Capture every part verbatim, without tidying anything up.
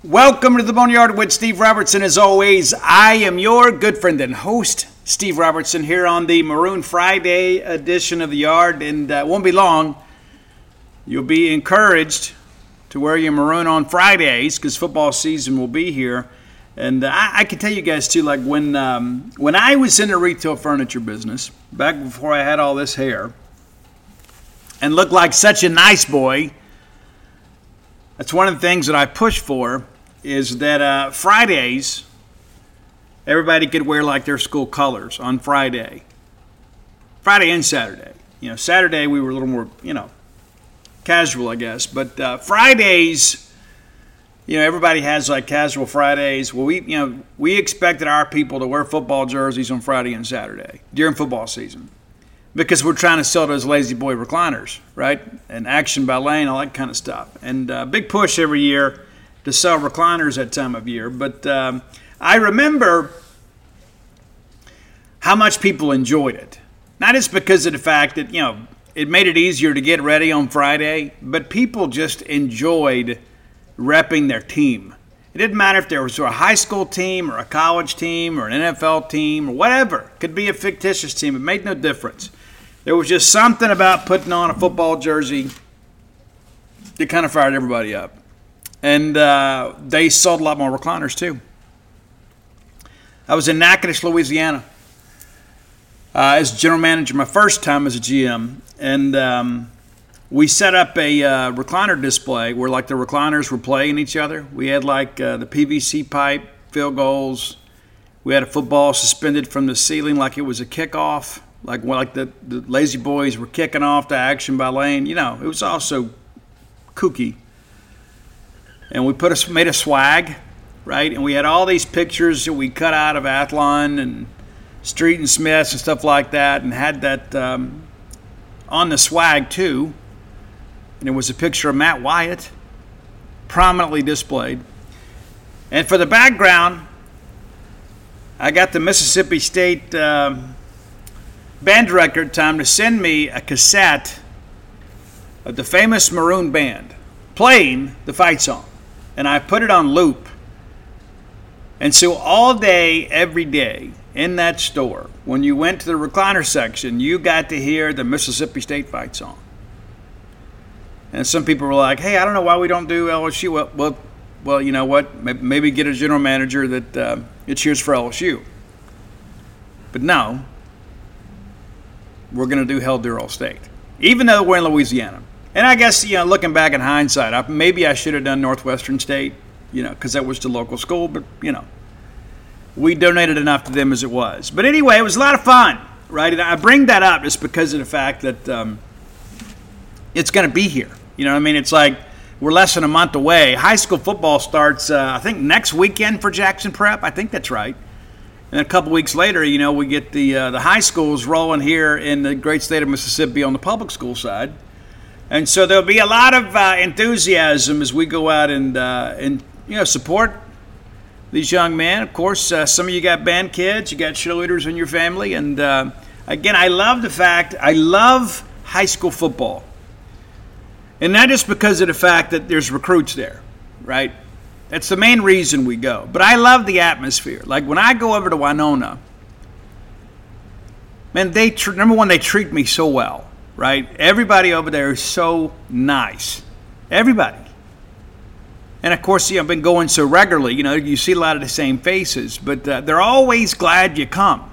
Welcome to the Boneyard with Steve Robertson. As always, I am your good friend and host, Steve Robertson, here on the Maroon Friday edition of the Yard. And uh, it won't be long. You'll be encouraged to wear your maroon on Fridays because football season will be here. And uh, I, I can tell you guys, too, like when, um, when I was in the retail furniture business, back before I had all this hair, and looked like such a nice boy, that's one of the things that I push for, is that uh, Fridays, everybody could wear like their school colors on Friday. Friday and Saturday. You know, Saturday we were a little more, you know, casual, I guess. But uh, Fridays, you know, everybody has like casual Fridays. Well, we, you know, we expected our people to wear football jerseys on Friday and Saturday during football season because we're trying to sell those lazy boy recliners, right? And Action by Lane, all that kind of stuff. And uh, big push every year to sell recliners that time of year. But um, I remember how much people enjoyed it. Not just because of the fact that, you know, it made it easier to get ready on Friday, but people just enjoyed repping their team. It didn't matter if there was a high school team or a college team or an N F L team or whatever. It could be a fictitious team. It made no difference. There was just something about putting on a football jersey that kind of fired everybody up. And uh, they sold a lot more recliners, too. I was in Natchitoches, Louisiana, uh, as general manager, my first time as a G M. And um, we set up a uh, recliner display where, like, the recliners were playing each other. We had, like, uh, the P V C pipe, field goals. We had a football suspended from the ceiling like it was a kickoff, like, like the, the lazy boys were kicking off to Action by Lane. You know, it was also kooky. And we put a, made a swag, right? And we had all these pictures that we cut out of Athlon and Street and Smiths and stuff like that, and had that um, on the swag too. And it was a picture of Matt Wyatt, prominently displayed. And for the background, I got the Mississippi State um, band director at the time to send me a cassette of the famous Maroon Band playing the fight song. And I put it on loop. And so all day, every day, in that store, when you went to the recliner section, you got to hear the Mississippi State fight song. And some people were like, hey, I don't know why we don't do L S U. Well, well, well you know what? Maybe get a general manager that uh, it cheers for L S U. But no, we're going to do Hell Durrell State, even though we're in Louisiana. And I guess, you know, looking back in hindsight, I, maybe I should have done Northwestern State, you know, because that was the local school. But, you know, we donated enough to them as it was. But anyway, it was a lot of fun, right? And I bring that up just because of the fact that um, it's going to be here. You know what I mean? It's like we're less than a month away. High school football starts, uh, I think, next weekend for Jackson Prep. I think that's right. And a couple weeks later, you know, we get the uh, the high schools rolling here in the great state of Mississippi on the public school side. And so there'll be a lot of uh, enthusiasm as we go out and, uh, and you know, support these young men. Of course, uh, some of you got band kids, you got cheerleaders in your family. And, uh, again, I love the fact, I love high school football. And not just because of the fact that there's recruits there, right? That's the main reason we go. But I love the atmosphere. Like when I go over to Winona, man, they tr- number one, they treat me so well. Right? Everybody over there is so nice. Everybody. And, of course, you know, I've been going so regularly, you know, you see a lot of the same faces, but uh, they're always glad you come.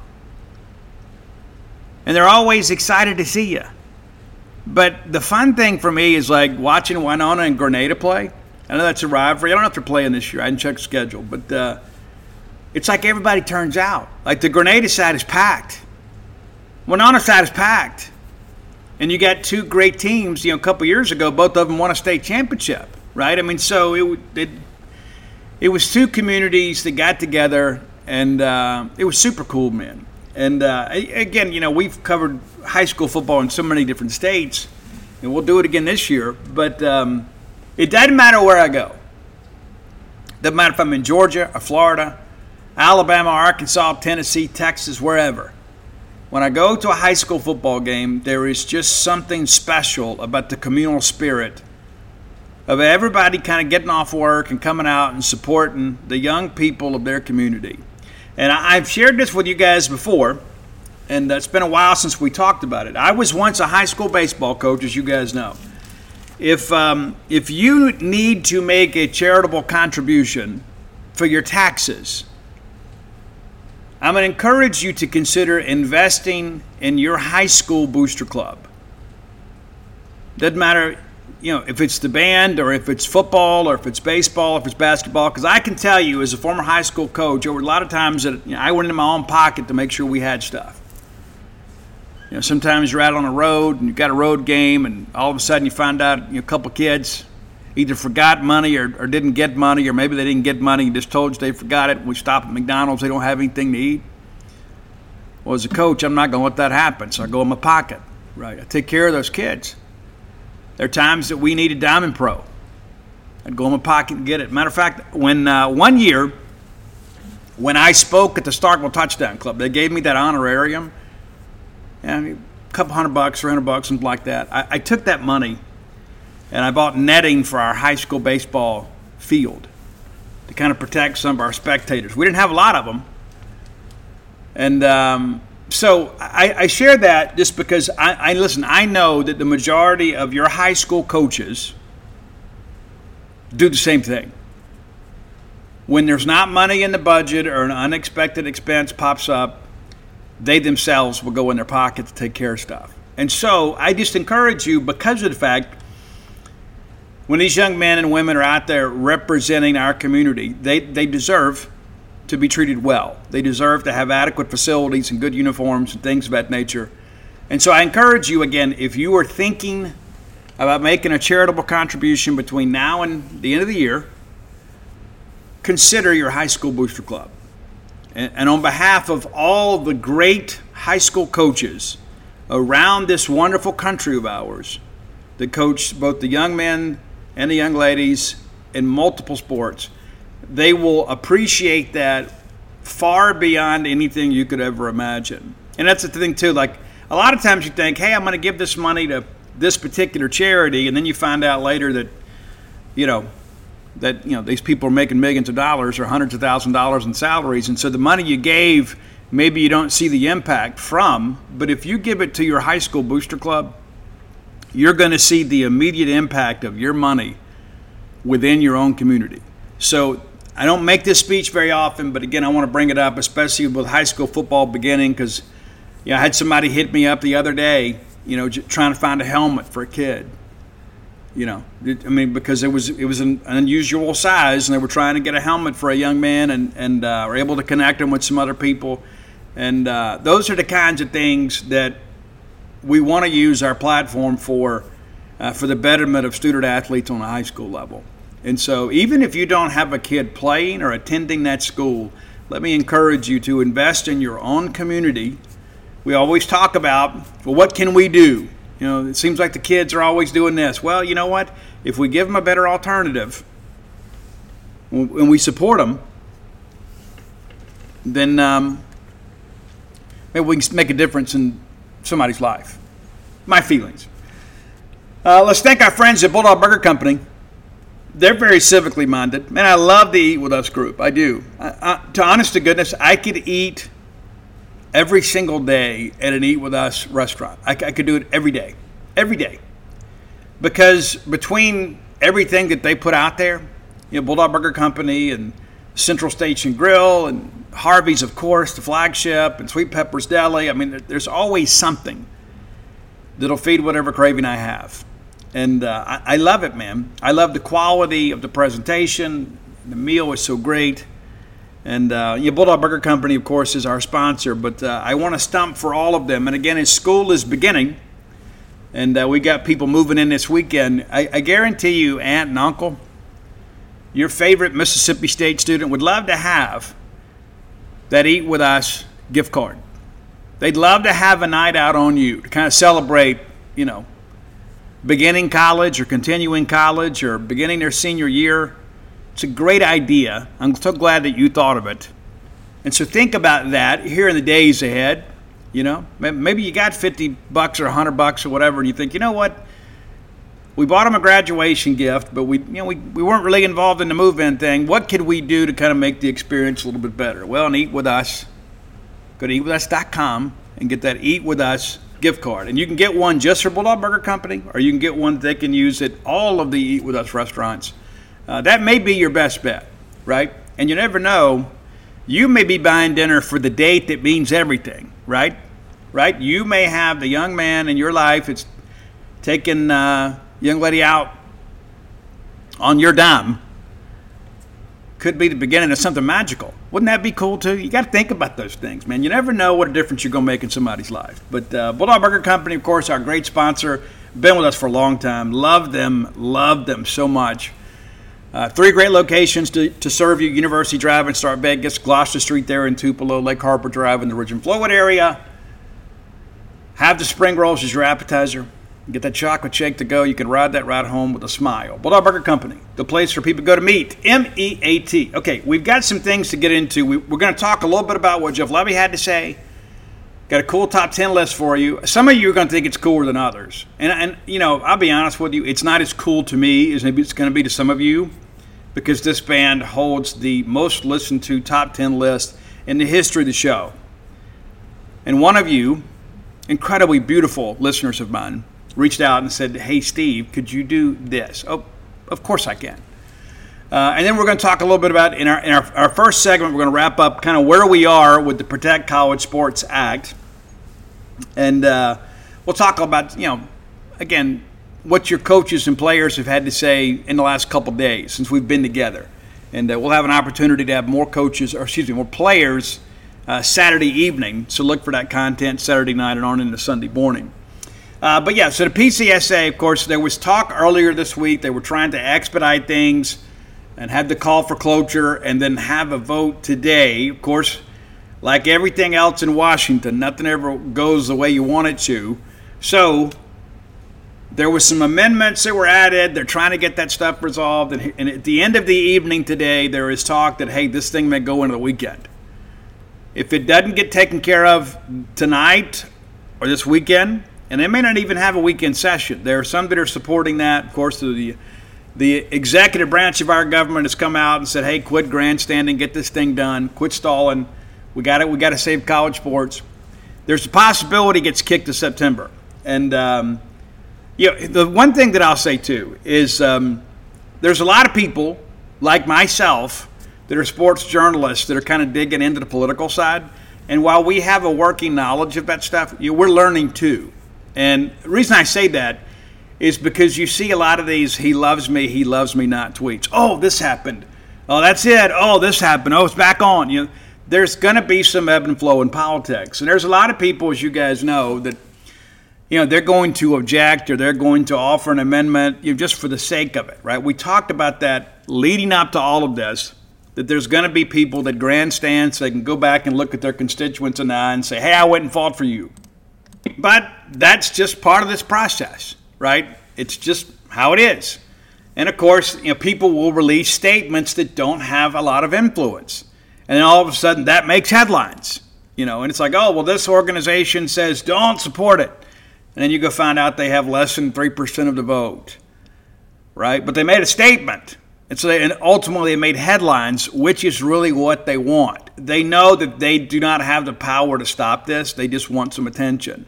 And they're always excited to see you. But the fun thing for me is, like, watching Winona and Grenada play. I know that's a rivalry. I don't know if they're playing this year. I didn't check the schedule. But uh, it's like everybody turns out. Like, the Grenada side is packed. Winona side is packed. And you got two great teams, you know, a couple years ago, both of them won a state championship, right? I mean, so it it, it was two communities that got together, and uh, it was super cool, man. And, uh, again, you know, we've covered high school football in so many different states, and we'll do it again this year. But um, it doesn't matter where I go. It doesn't matter if I'm in Georgia or Florida, Alabama, Arkansas, Tennessee, Texas, wherever. When I go to a high school football game, there is just something special about the communal spirit of everybody kind of getting off work and coming out and supporting the young people of their community. And I, I've shared this with you guys before, and it's been a while since we talked about it. I was once a high school baseball coach, as you guys know. If um, if you need to make a charitable contribution for your taxes, I'm going to encourage you to consider investing in your high school booster club. Doesn't matter, you know, if it's the band or if it's football or if it's baseball, if it's basketball, because I can tell you as a former high school coach, over a lot of times that you know, I went into my own pocket to make sure we had stuff. You know, sometimes you're out on the road and you've got a road game, and all of a sudden you find out you know, a couple kids either forgot money or, or didn't get money, or maybe they didn't get money and just told you they forgot it. We stop at McDonald's, they don't have anything to eat. Well, as a coach, I'm not going to let that happen, so I go in my pocket. Right, I take care of those kids. There are times that we need a Diamond Pro. I'd go in my pocket and get it. Matter of fact, when uh, one year, when I spoke at the Starkville Touchdown Club, they gave me that honorarium. Yeah, a couple hundred bucks, three hundred bucks, something like that. I, I took that money and I bought netting for our high school baseball field to kind of protect some of our spectators. We didn't have a lot of them. And um, so I, I share that just because, I, I listen, I know that the majority of your high school coaches do the same thing. When there's not money in the budget or an unexpected expense pops up, they themselves will go in their pocket to take care of stuff. And so I just encourage you, because of the fact when these young men and women are out there representing our community, they, they deserve to be treated well. They deserve to have adequate facilities and good uniforms and things of that nature. And so I encourage you, again, if you are thinking about making a charitable contribution between now and the end of the year, consider your high school booster club. And on behalf of all the great high school coaches around this wonderful country of ours that coach both the young men and the young ladies in multiple sports, they will appreciate that far beyond anything you could ever imagine. And that's the thing, too. Like, a lot of times you think, hey, I'm going to give this money to this particular charity, and then you find out later that, you know, that you know these people are making millions of dollars or hundreds of thousands of dollars in salaries, and so the money you gave, maybe you don't see the impact from, but if you give it to your high school booster club, you're going to see the immediate impact of your money within your own community. So I don't make this speech very often, but again, I want to bring it up, especially with high school football beginning, because you know, I had somebody hit me up the other day, you know, trying to find a helmet for a kid. You know, I mean, because it was it was an unusual size, and they were trying to get a helmet for a young man, and and uh, were able to connect him with some other people, and uh, those are the kinds of things that we want to use our platform for, uh, for the betterment of student athletes on a high school level. And so, even if you don't have a kid playing or attending that school, let me encourage you to invest in your own community. We always talk about, well, what can we do? You know, it seems like the kids are always doing this. Well, you know what? If we give them a better alternative and we support them, then um, maybe we can make a difference in somebody's life. My feelings. Uh, let's thank our friends at Bulldog Burger Company. They're very civically minded. Man, I love the Eat With Us group. I do. I, I, to honest to goodness, I could eat every single day at an Eat With Us restaurant. I, I could do it every day, every day. Because between everything that they put out there, you know, Bulldog Burger Company and Central Station Grill and Harvey's, of course, the flagship, and Sweet Pepper's Deli, I mean, there's always something that'll feed whatever craving I have. And uh, I, I love it, man. I love the quality of the presentation. The meal is so great. And uh, yeah, Bulldog Burger Company, of course, is our sponsor. But uh, I want to stump for all of them. And again, as school is beginning, and uh, we got people moving in this weekend, I, I guarantee you, aunt and uncle, your favorite Mississippi State student would love to have that Eat With Us gift card. They'd love to have a night out on you to kind of celebrate, you know, beginning college or continuing college or beginning their senior year. It's a great idea. I'm so glad that you thought of it. And so think about that here in the days ahead. You know, maybe you got fifty bucks or one hundred bucks or whatever, and you think, you know what? We bought them a graduation gift, but we, you know, we, we weren't really involved in the move-in thing. What could we do to kind of make the experience a little bit better? Well, and Eat With Us. Go to eat with us dot com and get that Eat With Us gift card. And you can get one just for Bulldog Burger Company, or you can get one that they can use at all of the Eat With Us restaurants. Uh, that may be your best bet, right? And you never know. You may be buying dinner for the date that means everything, right? Right? You may have the young man in your life that's taking uh, young lady out on your dime. Could be the beginning of something magical. Wouldn't that be cool too? You got to think about those things, man. You never know what a difference you're going to make in somebody's life. But uh, Bulldog Burger Company, of course, our great sponsor, been with us for a long time. Love them, love them so much. Uh, three great locations to, to serve you: University Drive in Start Vegas, Gloucester Street there in Tupelo, Lake Harbor Drive in the Ridge and Flowood area. Have the spring rolls as your appetizer. Get that chocolate shake to go. You can ride that ride home with a smile. Bulldog Burger Company, the place for people to go to meet. M E A T. Okay, we've got some things to get into. We, we're going to talk a little bit about what Jeff Levy had to say. Got a cool top ten list for you. Some of you are going to think it's cooler than others. And, and you know, I'll be honest with you, it's not as cool to me as maybe it's going to be to some of you, because this band holds the most listened to top ten list in the history of the show. And one of you, incredibly beautiful listeners of mine, reached out and said, hey, Steve, could you do this? Oh, of course I can. Uh, and then we're going to talk a little bit about, in our in our, our first segment, we're going to wrap up kind of where we are with the Protect College Sports Act. And uh, we'll talk about, you know, again, what your coaches and players have had to say in the last couple days since we've been together. And uh, we'll have an opportunity to have more coaches, or excuse me, more players uh, Saturday evening. So look for that content Saturday night and on into Sunday morning. Uh, but yeah, so the P C S A, of course, there was talk earlier this week. They were trying to expedite things and have the call for cloture and then have a vote today. Of course, like everything else in Washington, nothing ever goes the way you want it to. So there was some amendments that were added. They're trying to get that stuff resolved. And, and at the end of the evening today, there is talk that, hey, this thing may go into the weekend. If it doesn't get taken care of tonight or this weekend, and they may not even have a weekend session. There are some that are supporting that. Of course, the the executive branch of our government has come out and said, hey, quit grandstanding, get this thing done, quit stalling. We got it. We got to save college sports. There's a possibility it gets kicked to September. And, um, you know, the one thing that I'll say, too, is um, there's a lot of people like myself that are sports journalists that are kind of digging into the political side. And while we have a working knowledge of that stuff, you know, we're learning, too. And the reason I say that is because you see a lot of these he loves me, he loves me not tweets. Oh, this happened. Oh, that's it. Oh, this happened. Oh, it's back on. You know, there's going to be some ebb and flow in politics. And there's a lot of people, as you guys know, that, you know, they're going to object or they're going to offer an amendment, you know, just for the sake of it, right? We talked about that leading up to all of this, that there's going to be people that grandstand so they can go back and look at their constituents in the eye and say, hey, I went and fought for you. But that's just part of this process, right? It's just how it is. And, of course, you know, people will release statements that don't have a lot of influence. And then all of a sudden that makes headlines, you know. And it's like, oh, well, this organization says don't support it. And then you go find out they have less than three percent of the vote, right? But they made a statement. And so they, and ultimately they made headlines, which is really what they want. They know that they do not have the power to stop this. They just want some attention.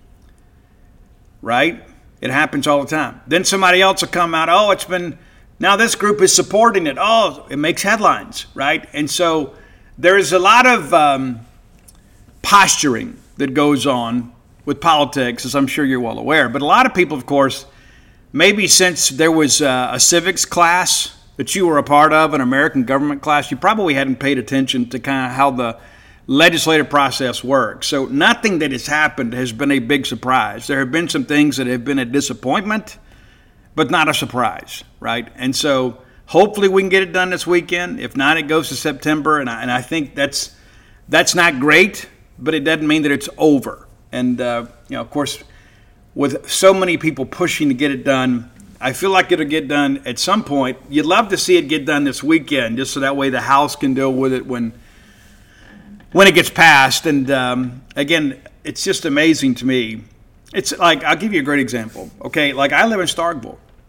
Right? It happens all the time. Then somebody else will come out, oh, it's been, now this group is supporting it. Oh, it makes headlines, right? And so there's a lot of um, posturing that goes on with politics, as I'm sure you're well aware. But a lot of people, of course, maybe since there was uh, a civics class that you were a part of, an American government class, you probably hadn't paid attention to kind of how the legislative process works. So nothing that has happened has been a big surprise. There have been some things that have been a disappointment, but not a surprise, right? And so hopefully we can get it done this weekend. If not, it goes to September, and I, and I think that's that's not great, but it doesn't mean that it's over. And, uh, you know, of course, with so many people pushing to get it done, I feel like it'll get done at some point. You'd love to see it get done this weekend, just so that way the House can deal with it when when it gets passed. And, um, again, it's just amazing to me. It's like, I'll give you a great example. Okay, like I live in Starkville.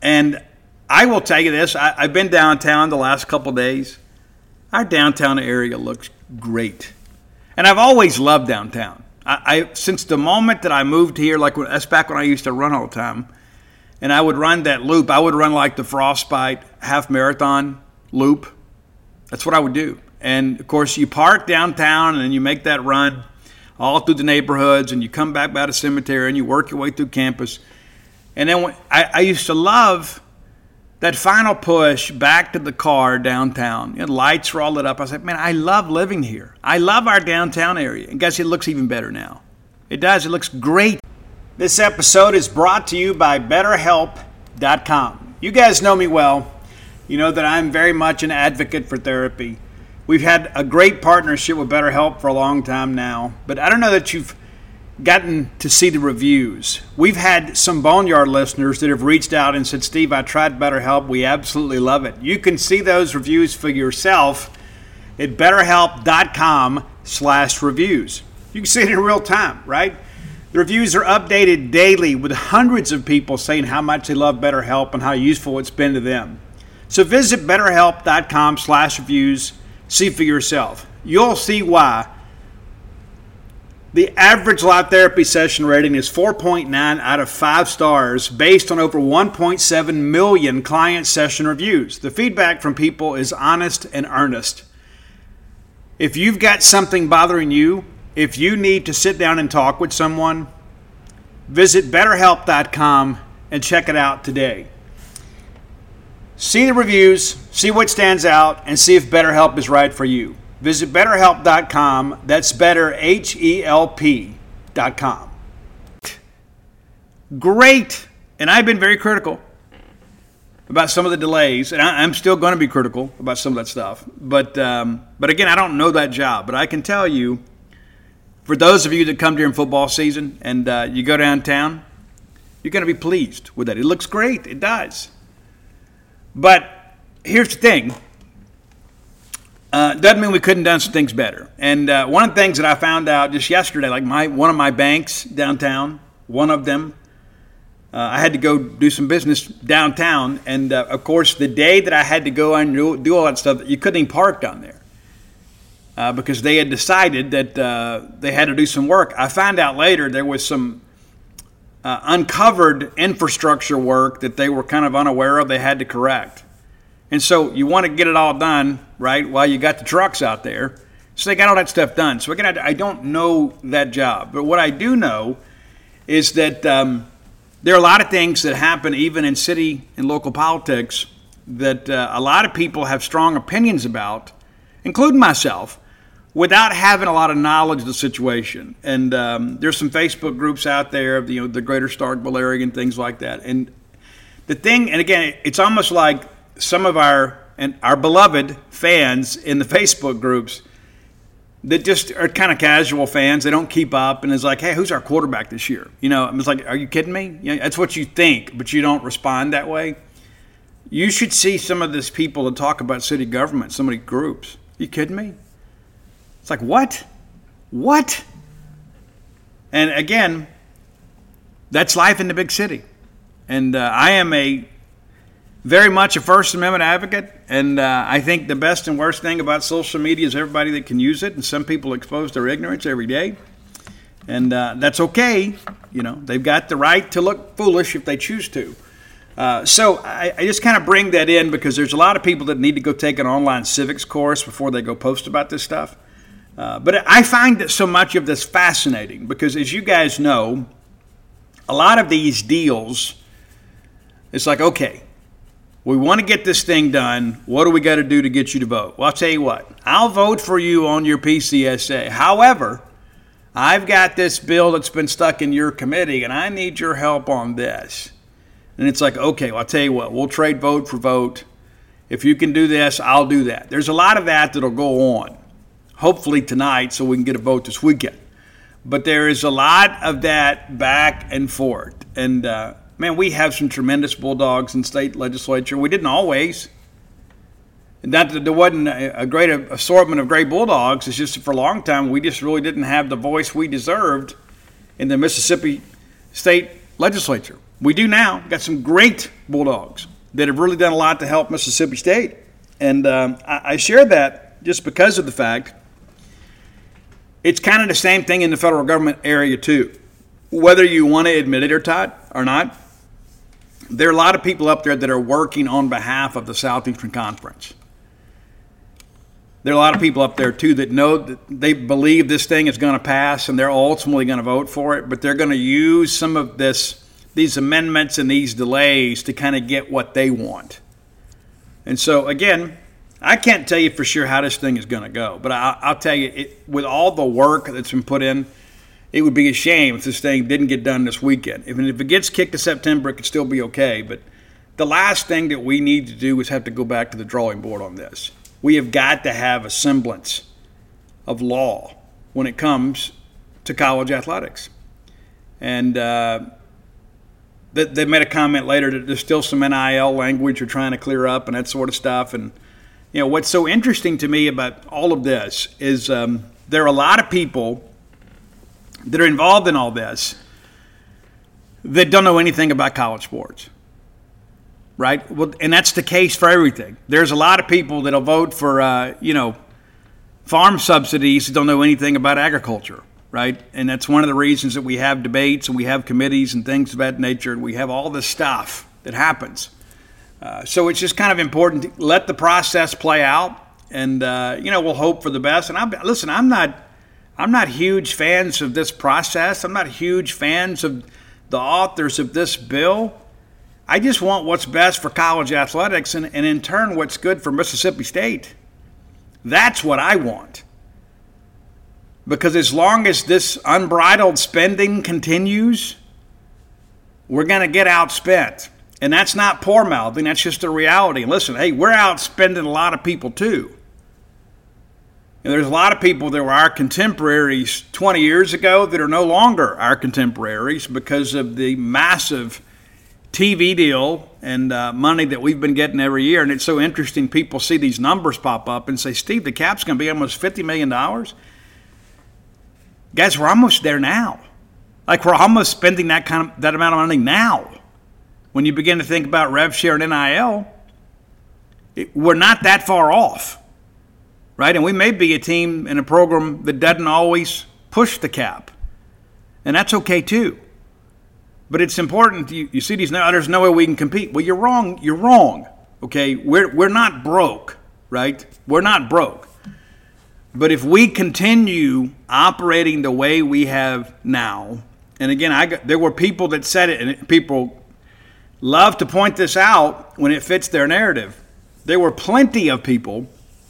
And I will tell you this, I, I've been downtown the last couple of days. Our downtown area looks great. And I've always loved downtown. I, I since the moment that I moved here, like when, that's back when I used to run all the time, and I would run that loop. I would run like the Frostbite half marathon loop. That's what I would do. And, of course, you park downtown and then you make that run all through the neighborhoods, and you come back by the cemetery and you work your way through campus. And then when, I, I used to love that final push back to the car downtown. You know, the lights were all lit up. I said, man, I love living here. I love our downtown area. And guess it looks even better now. It does. It looks great. This episode is brought to you by better help dot com. You guys know me well. You know that I'm very much an advocate for therapy. We've had a great partnership with BetterHelp for a long time now, but I don't know that you've gotten to see the reviews. We've had some Boneyard listeners that have reached out and said, Steve, I tried BetterHelp. We absolutely love it. You can see those reviews for yourself at betterhelp.com slash reviews. You can see it in real time, right? The reviews are updated daily with hundreds of people saying how much they love BetterHelp and how useful it's been to them. So visit betterhelp.com slash reviews. See for yourself. You'll see why. The average live therapy session rating is four point nine out of five stars based on over one point seven million client session reviews. The feedback from people is honest and earnest. If you've got something bothering you, if you need to sit down and talk with someone, visit betterhelp dot com and check it out today. See the reviews, see what stands out, and see if BetterHelp is right for you. Visit betterhelp dot com. That's better, H E L P dot com. Great. And I've been very critical about some of the delays, and I, I'm still going to be critical about some of that stuff. But, um, but again, I don't know that job. But I can tell you, for those of you that come during football season and uh, you go downtown, you're going to be pleased with that. It looks great. It does. But here's the thing. Uh, doesn't mean we couldn't have done some things better. And uh, one of the things that I found out just yesterday, like my one of my banks downtown, one of them, uh, I had to go do some business downtown. And, uh, of course, the day that I had to go and do, do all that stuff, you couldn't even park down there uh, because they had decided that uh, they had to do some work. I found out later there was some Uh, uncovered infrastructure work that they were kind of unaware of they had to correct. And so you want to get it all done, right, while you got the trucks out there. So they got all that stuff done. So again, I don't know that job. But what I do know is that um, there are a lot of things that happen even in city and local politics that uh, a lot of people have strong opinions about, including myself, without having a lot of knowledge of the situation. And um, there's some Facebook groups out there of the, you know, the greater Starkville area and things like that. And the thing, and again, it's almost like some of our and our beloved fans in the Facebook groups that just are kind of casual fans. They don't keep up, and it's like, hey, who's our quarterback this year? You know, it's like, are you kidding me? You know, that's what you think, but you don't respond that way. You should see some of these people that talk about city government, some of these groups. Are you kidding me? It's like, what? What? And again, that's life in the big city. And uh, I am a very much a First Amendment advocate. And uh, I think the best and worst thing about social media is everybody that can use it. And some people expose their ignorance every day. And uh, that's okay. You know, they've got the right to look foolish if they choose to. Uh, so I, I just kind of bring that in because there's a lot of people that need to go take an online civics course before they go post about this stuff. Uh, but I find that so much of this fascinating because, as you guys know, a lot of these deals, it's like, okay, we want to get this thing done. What do we got to do to get you to vote? Well, I'll tell you what. I'll vote for you on your P C S A. However, I've got this bill that's been stuck in your committee, and I need your help on this. And it's like, okay, well, I'll tell you what. We'll trade vote for vote. If you can do this, I'll do that. There's a lot of that that'll go on. Hopefully tonight so we can get a vote this weekend. But there is a lot of that back and forth. And, uh, man, we have some tremendous Bulldogs in state legislature. We didn't always. Not that there wasn't a great assortment of great Bulldogs. It's just that for a long time we just really didn't have the voice we deserved in the Mississippi state legislature. We do now. Got some great Bulldogs that have really done a lot to help Mississippi State. And um, I, I share that just because of the fact it's kind of the same thing in the federal government area too. Whether you want to admit it or, Todd, or not, there are a lot of people up there that are working on behalf of the Southeastern Conference. There are a lot of people up there, too, that know that they believe this thing is going to pass and they're ultimately going to vote for it, but they're going to use some of this, these amendments and these delays to kind of get what they want. And so, again, I can't tell you for sure how this thing is going to go, but I, I'll tell you, it, with all the work that's been put in, it would be a shame if this thing didn't get done this weekend. Even if it gets kicked to September, it could still be okay. But the last thing that we need to do is have to go back to the drawing board on this. We have got to have a semblance of law when it comes to college athletics. And uh, they, they made a comment later that there's still some N I L language you're trying to clear up and that sort of stuff. And, you know, what's so interesting to me about all of this is um, there are a lot of people that are involved in all this that don't know anything about college sports. Right? Well, and that's the case for everything. There's a lot of people that'll vote for, uh, you know, farm subsidies that don't know anything about agriculture, right? And that's one of the reasons that we have debates and we have committees and things of that nature, and we have all this stuff that happens. Uh, so it's just kind of important to let the process play out, and uh, you know, we'll hope for the best. And I'm, listen, I'm not, I'm not huge fans of this process. I'm not huge fans of the authors of this bill. I just want what's best for college athletics and, and in turn what's good for Mississippi State. That's what I want. Because as long as this unbridled spending continues, we're going to get outspent. And that's not poor mouthing, that's just a reality. And listen, hey, we're outspending a lot of people too. And there's a lot of people that were our contemporaries twenty years ago that are no longer our contemporaries because of the massive T V deal and uh, money that we've been getting every year. And it's so interesting. People see these numbers pop up and say, Steve, the cap's going to be almost fifty million dollars. Guys, we're almost there now. Like we're almost spending that kind of that amount of money now. When you begin to think about rev share and N I L, it, we're not that far off, right? And we may be a team in a program that doesn't always push the cap. And that's okay too. But it's important. You, you see these now. There's no way we can compete. Well, you're wrong. You're wrong. Okay, we're we're not broke, right? We're not broke. But if we continue operating the way we have now, and again, I got, there were people that said it, and it, people love to point this out when it fits their narrative. There were plenty of people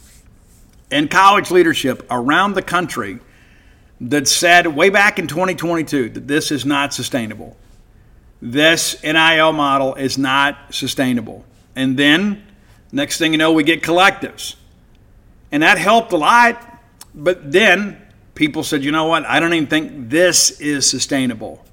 in college leadership around the country that said way back in twenty twenty-two that this is not sustainable. This N I L model is not sustainable. And then, next thing you know, we get collectives. And that helped a lot. But then people said, you know what, I don't even think this is sustainable.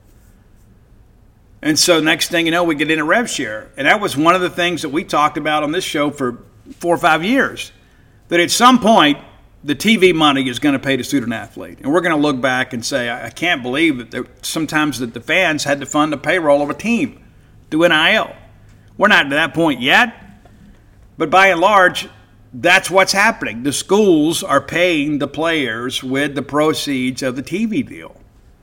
And so next thing you know, we get into rev share. And that was one of the things that we talked about on this show for four or five years. That at some point, the T V money is going to pay the student athlete. And we're going to look back and say, I can't believe that there, sometimes that the fans had to fund the payroll of a team through N I L. We're not to that point yet, but by and large, that's what's happening. The schools are paying the players with the proceeds of the T V deal.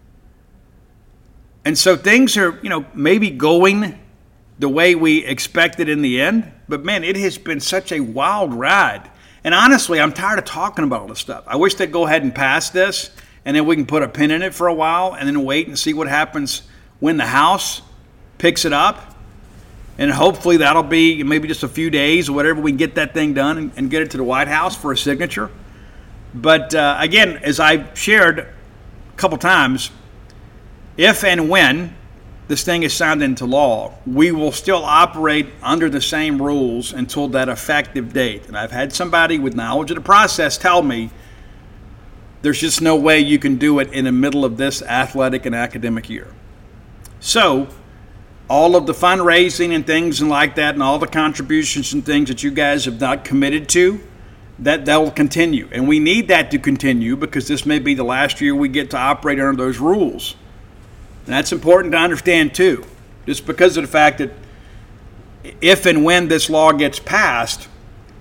And so things are, you know, maybe going the way we expected in the end, but man, it has been such a wild ride. And honestly, I'm tired of talking about all this stuff. I wish they'd go ahead and pass this, and then we can put a pin in it for a while and then wait and see what happens when the House picks it up. And hopefully that'll be maybe just a few days or whatever, we can get that thing done and, and get it to the White House for a signature. But uh, again, as I've shared a couple times, if and when this thing is signed into law, we will still operate under the same rules until that effective date. And I've had somebody with knowledge of the process tell me there's just no way you can do it in the middle of this athletic and academic year. So all of the fundraising and things and like that and all the contributions and things that you guys have not committed to, that that will continue. And we need that to continue because this may be the last year we get to operate under those rules. And that's important to understand too. just because of the fact that if and when this law gets passed,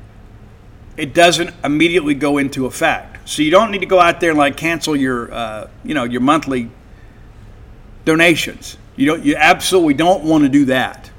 it doesn't immediately go into effect. So you don't need to go out there and like cancel your, uh, you know, your monthly donations. You don't. You absolutely don't want to do that.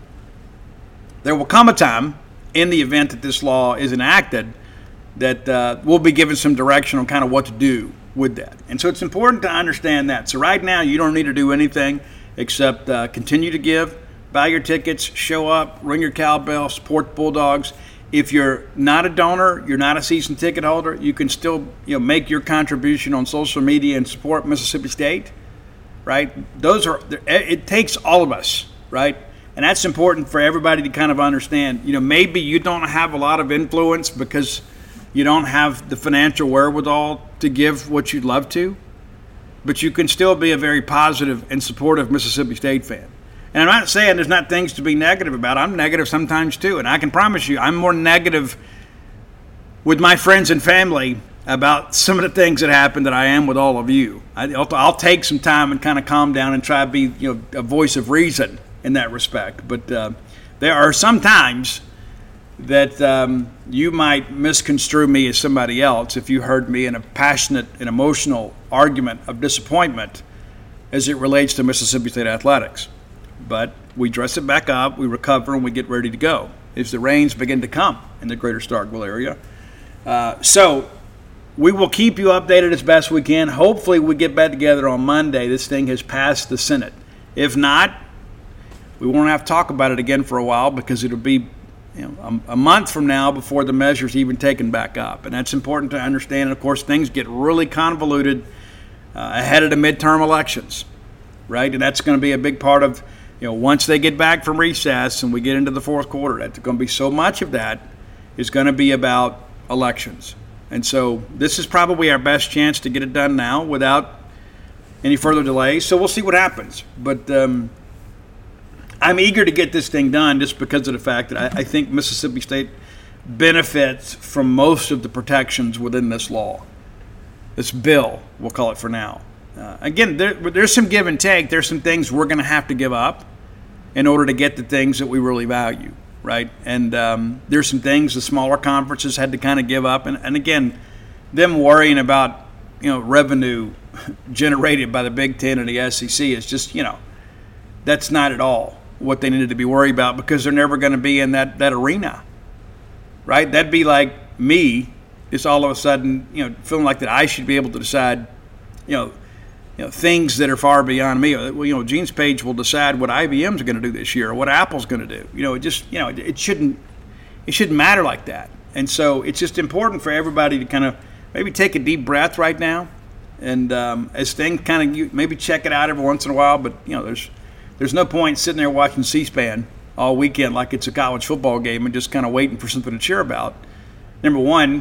There will come a time in the event that this law is enacted that uh, we'll be given some direction on kind of what to do with that. And so it's important to understand that. So right now you don't need to do anything except uh, continue to give, buy your tickets, show up, ring your cowbell, support the Bulldogs. If you're not a donor, you're not a season ticket holder, you can still you know make your contribution on social media and support Mississippi State, right? Those are, it takes all of us, right? And that's important for everybody to kind of understand. You know, maybe you don't have a lot of influence because you don't have the financial wherewithal to give what you'd love to, but you can still be a very positive and supportive Mississippi State fan. And I'm not saying there's not things to be negative about. I'm negative sometimes too, and I can promise you I'm more negative with my friends and family about some of the things that happen than I am with all of you. I'll, I'll take some time and kind of calm down and try to be you know a voice of reason in that respect. But uh, there are some times that um, you might misconstrue me as somebody else if you heard me in a passionate and emotional argument of disappointment as it relates to Mississippi State athletics. But we dress it back up, we recover, and we get ready to go as the rains begin to come in the greater Starkville area. Uh, so we will keep you updated as best we can. Hopefully we get back together on Monday. This thing has passed the Senate. If not, we won't have to talk about it again for a while because it'll be you know, a, a month from now before the measure's even taken back up. And that's important to understand. And, of course, things get really convoluted uh, ahead of the midterm elections, right? And that's going to be a big part of, you know, once they get back from recess and we get into the fourth quarter, that's going to be so much of that is going to be about elections. And so this is probably our best chance to get it done now without any further delays. So we'll see what happens. But um, I'm eager to get this thing done just because of the fact that I, I think Mississippi State benefits from most of the protections within this law. This bill, we'll call it for now. Uh, again, there, there's some give and take. There's some things we're going to have to give up in order to get the things that we really value, right? And um, there's some things the smaller conferences had to kind of give up. And, and again, them worrying about, you know, revenue generated by the Big Ten and the S E C is just, you know, that's not at all what they needed to be worried about because they're never going to be in that, that arena, right? That'd be like me just all of a sudden, you know, feeling like that I should be able to decide, you know, You know, things that are far beyond me. Well, you know, Gene's Page will decide what I B M's going to do this year or what Apple's going to do. You know, it just, you know, it, it shouldn't, it shouldn't matter like that. And so it's just important for everybody to kind of maybe take a deep breath right now, and um, as things kind of you maybe check it out every once in a while. But you know, there's there's no point sitting there watching C-SPAN all weekend like it's a college football game and just kind of waiting for something to cheer about. Number one,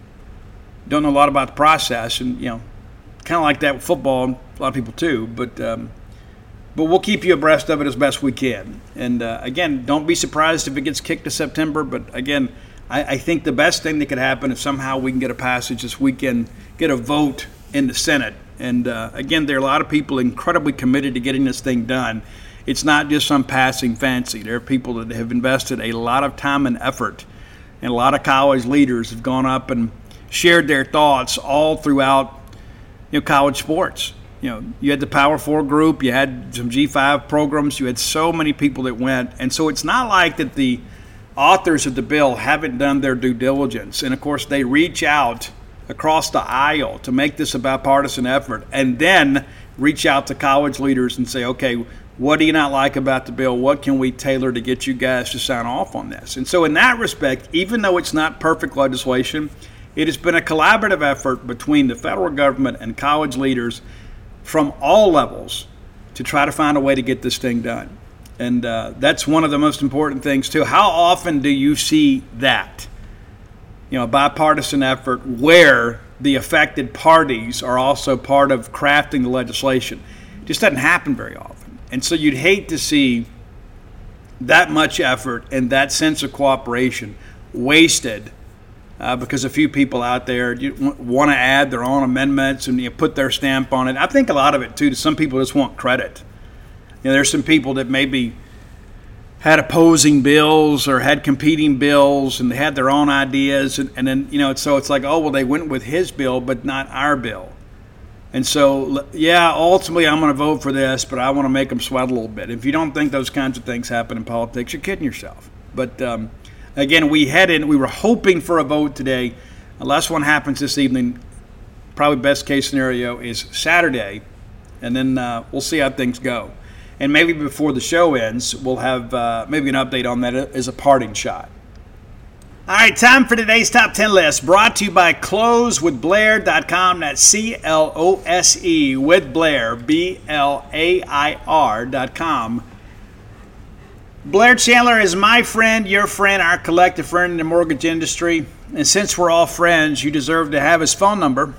don't know a lot about the process, and you know. Kind of like that with football, a lot of people too, but um, but we'll keep you abreast of it as best we can. And uh, again, don't be surprised if it gets kicked to September. But again, I, I think the best thing that could happen is somehow we can get a passage this weekend, get a vote in the Senate. And uh, again, there are a lot of people incredibly committed to getting this thing done. It's not just some passing fancy. There are people that have invested a lot of time and effort, and a lot of college leaders have gone up and shared their thoughts all throughout you know, college sports. You know, you had the Power Four group, you had some G five programs, you had so many people that went. And so it's not like that the authors of the bill haven't done their due diligence. And, of course, they reach out across the aisle to make this a bipartisan effort and then reach out to college leaders and say, okay, what do you not like about the bill? What can we tailor to get you guys to sign off on this? And so in that respect, even though it's not perfect legislation, it has been a collaborative effort between the federal government and college leaders from all levels to try to find a way to get this thing done. And uh, that's one of the most important things, too. How often do you see that? You know, a bipartisan effort where the affected parties are also part of crafting the legislation. It just doesn't happen very often. And so you'd hate to see that much effort and that sense of cooperation wasted Uh, because a few people out there w- want to add their own amendments and you know, put their stamp on it. I think a lot of it, too, some people just want credit. You know, there's some people that maybe had opposing bills or had competing bills, and they had their own ideas, and, and then you know, so it's like, oh well, they went with his bill, but not our bill. And so, yeah, ultimately I'm going to vote for this, but I want to make them sweat a little bit. If you don't think those kinds of things happen in politics, you're kidding yourself. But um, again, we headed, we were hoping for a vote today. Unless one happens this evening, probably best case scenario is Saturday, and then uh, we'll see how things go. And maybe before the show ends, we'll have uh, maybe an update on that as a parting shot. All right, time for today's top ten list, brought to you by close with blair dot com. That's C L O S E with Blair, B L A I R dot com. Blair Chandler is my friend, your friend, our collective friend in the mortgage industry. And since we're all friends, you deserve to have his phone number,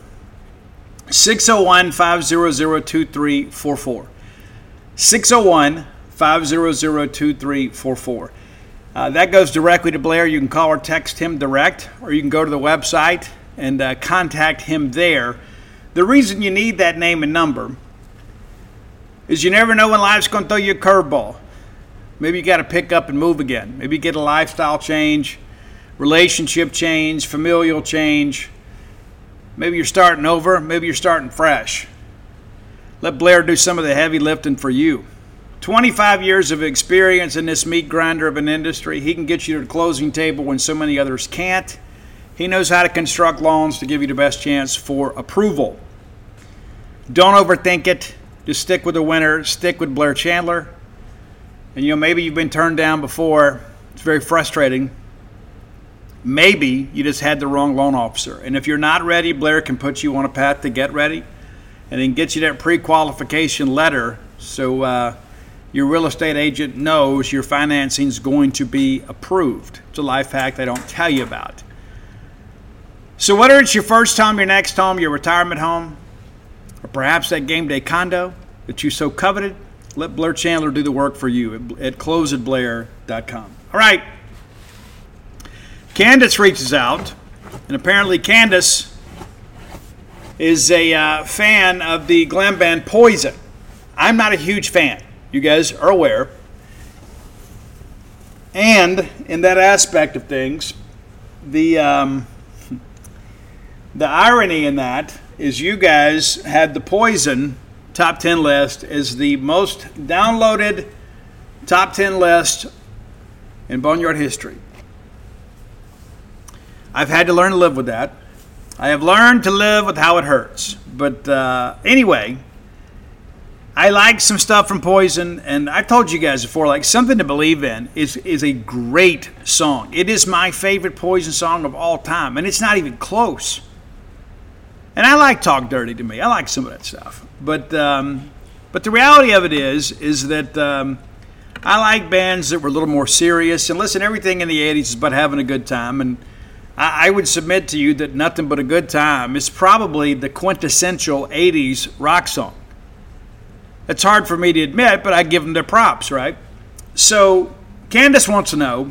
six oh one, five hundred, two three four four. six oh one, five hundred, two three four four. Uh, that goes directly to Blair. You can call or text him direct, or you can go to the website and uh, contact him there. The reason you need that name and number is you never know when life's going to throw you a curveball. Maybe you got to pick up and move again. Maybe you get a lifestyle change, relationship change, familial change. Maybe you're starting over. Maybe you're starting fresh. Let Blair do some of the heavy lifting for you. twenty-five years of experience in this meat grinder of an industry. He can get you to the closing table when so many others can't. He knows how to construct loans to give you the best chance for approval. Don't overthink it. Just stick with the winner. Stick with Blair Chandler. And, you know, maybe you've been turned down before. It's very frustrating. Maybe you just had the wrong loan officer. And if you're not ready, Blair can put you on a path to get ready and then get you that pre-qualification letter so uh, your real estate agent knows your financing is going to be approved. It's a life hack they don't tell you about. So whether it's your first home, your next home, your retirement home, or perhaps that game day condo that you so coveted, let Blair Chandler do the work for you at, at close at blair dot com. All right. Candace reaches out, and apparently Candace is a uh, fan of the glam band Poison. I'm not a huge fan. You guys are aware. And in that aspect of things, the um, the irony in that is you guys had the Poison top ten list as the most downloaded top ten list in Boneyard history. I've had to learn to live with that. I have learned to live with how it hurts. But uh, anyway, I like some stuff from Poison, and I've told you guys before, like Something to Believe In is, is a great song. It is my favorite Poison song of all time, and it's not even close. And I like Talk Dirty to Me. I like some of that stuff. But um, but the reality of it is, is that um, I like bands that were a little more serious. And listen, everything in the eighties is about having a good time, and I would submit to you that Nothing But a Good Time is probably the quintessential eighties rock song. It's hard for me to admit, but I give them their props, right? So Candace wants to know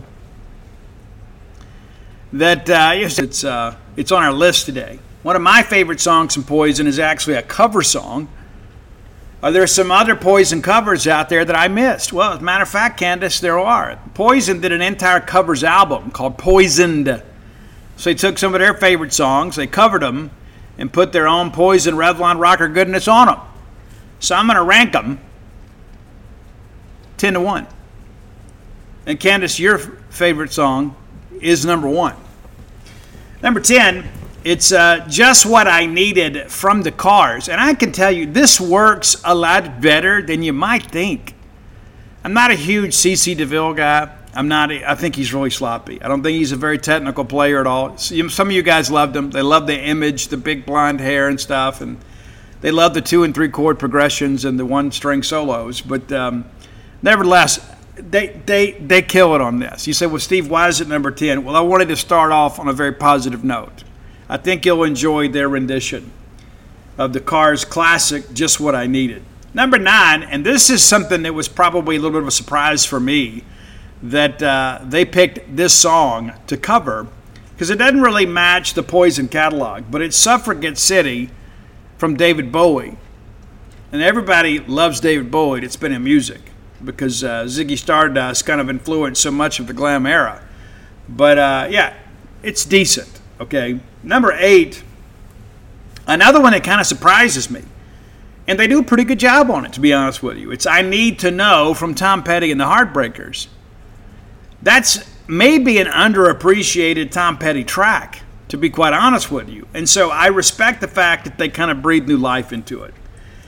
that uh, yes, it's uh, it's on our list today. One of my favorite songs from Poison is actually a cover song. Are there some other Poison covers out there that I missed? Well, as a matter of fact, Candace, there are. Poison did an entire covers album called Poisoned. So they took some of their favorite songs, they covered them, and put their own Poison Revlon rocker goodness on them. So I'm going to rank them ten to one. And Candace, your favorite song is number one. Number ten, it's uh, Just What I Needed from the Cars. And I can tell you, this works a lot better than you might think. I'm not a huge C C DeVille guy. I'm not. I think he's really sloppy. I don't think he's a very technical player at all. Some of you guys loved him. They loved the image, the big blonde hair and stuff, and they loved the two and three chord progressions and the one string solos. But um, nevertheless, they they they kill it on this. You say, well, Steve, why is it number ten? Well, I wanted to start off on a very positive note. I think you'll enjoy their rendition of the Cars' classic, Just What I Needed. Number nine, and this is something that was probably a little bit of a surprise for me, that uh, they picked this song to cover because it doesn't really match the Poison catalog, but it's Suffragette City from David Bowie. And everybody loves David Bowie. It's been in music. because uh, Ziggy Stardust kind of influenced so much of the glam era. But, uh, yeah, it's decent, okay? Number eight, another one that kind of surprises me. And they do a pretty good job on it, to be honest with you. It's I Need to Know from Tom Petty and the Heartbreakers. That's maybe an underappreciated Tom Petty track, to be quite honest with you. And so I respect the fact that they kind of breathe new life into it.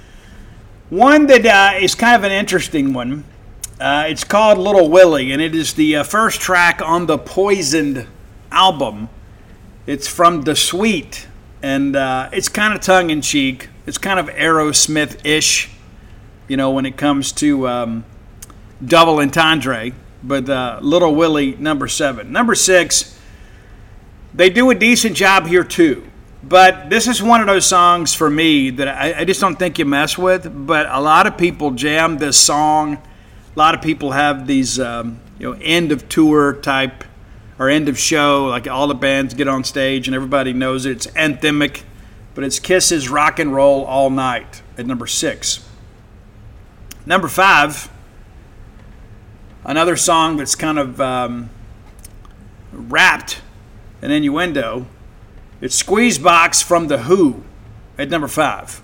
One that uh, is kind of an interesting one, uh, it's called Little Willie, and it is the uh, first track on the Poisoned album. It's from The Sweet, and uh, it's kind of tongue-in-cheek. It's kind of Aerosmith-ish, you know, when it comes to um, double entendre. But uh, Little Willie, number seven. Number six, they do a decent job here too. But this is one of those songs for me that I, I just don't think you mess with. But a lot of people jam this song. A lot of people have these, um, you know, end of tour type or end of show. Like all the bands get on stage and everybody knows it. It's anthemic. But it's Kiss's Rock and Roll All Night at number six. Number five, another song that's kind of um, wrapped in innuendo. It's Squeezebox from The Who at number five.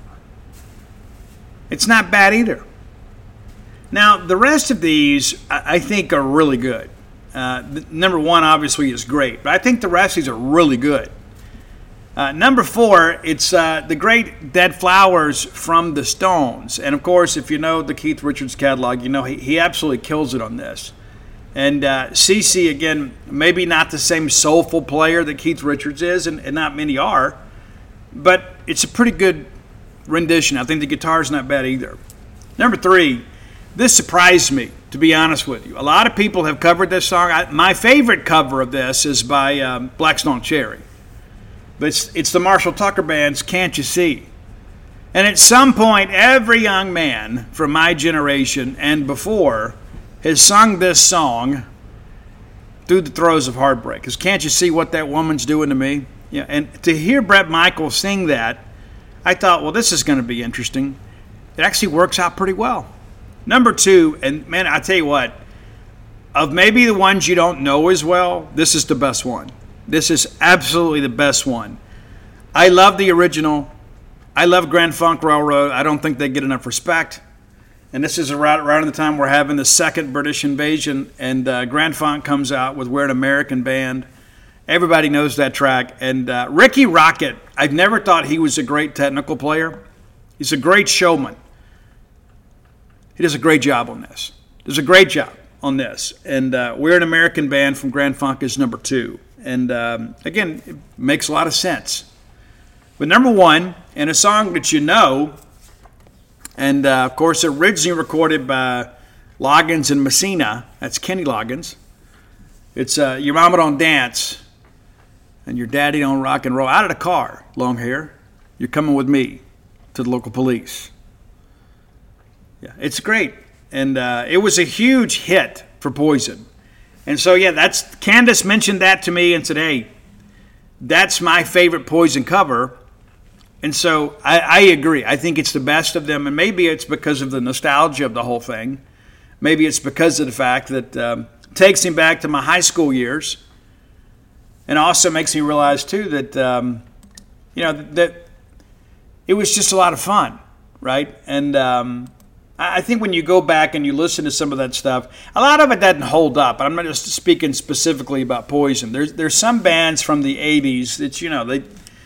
It's not bad either. Now, the rest of these, I think, are really good. Uh, number one, obviously, is great. But I think the rest of these are really good. Uh, number four, it's uh, the great Dead Flowers from the Stones. And, of course, if you know the Keith Richards catalog, you know he, he absolutely kills it on this. And uh, CeCe, again, maybe not the same soulful player that Keith Richards is, and, and not many are, but it's a pretty good rendition. I think the guitar's not bad either. Number three, this surprised me, to be honest with you. A lot of people have covered this song. I, my favorite cover of this is by um, Black Stone Cherry. But it's, it's the Marshall Tucker Band's Can't You See? And at some point, every young man from my generation and before has sung this song through the throes of heartbreak. Because can't you see what that woman's doing to me? Yeah, and to hear Bret Michaels sing that, I thought, well, this is going to be interesting. It actually works out pretty well. Number two, and man, I tell you what, of maybe the ones you don't know as well, this is the best one. This is absolutely the best one. I love the original. I love Grand Funk Railroad. I don't think they get enough respect. And this is around, around the time we're having the second British invasion, and uh, Grand Funk comes out with We're an American Band. Everybody knows that track. And uh, Ricky Rocket, I've never thought he was a great technical player. He's a great showman. He does a great job on this. Does a great job on this. And uh, We're an American Band from Grand Funk is number two. And um, again, it makes a lot of sense. But number one, and a song that you know, and, uh, of course, originally recorded by Loggins and Messina. That's Kenny Loggins. It's uh, Your Mama Don't Dance and Your Daddy Don't Rock and Roll. Out of the car, long hair. You're coming with me to the local police. Yeah, it's great. And uh, it was a huge hit for Poison. And so, yeah, that's Candace mentioned that to me and said, hey, that's my favorite Poison cover. And so I, I agree. I think it's the best of them. And maybe it's because of the nostalgia of the whole thing. Maybe it's because of the fact that um, it takes me back to my high school years. And also makes me realize, too, that, um, you know, that it was just a lot of fun, right? And um, I think when you go back and you listen to some of that stuff, a lot of it doesn't hold up. I'm not just speaking specifically about Poison. There's, there's some bands from the eighties that, you know, they...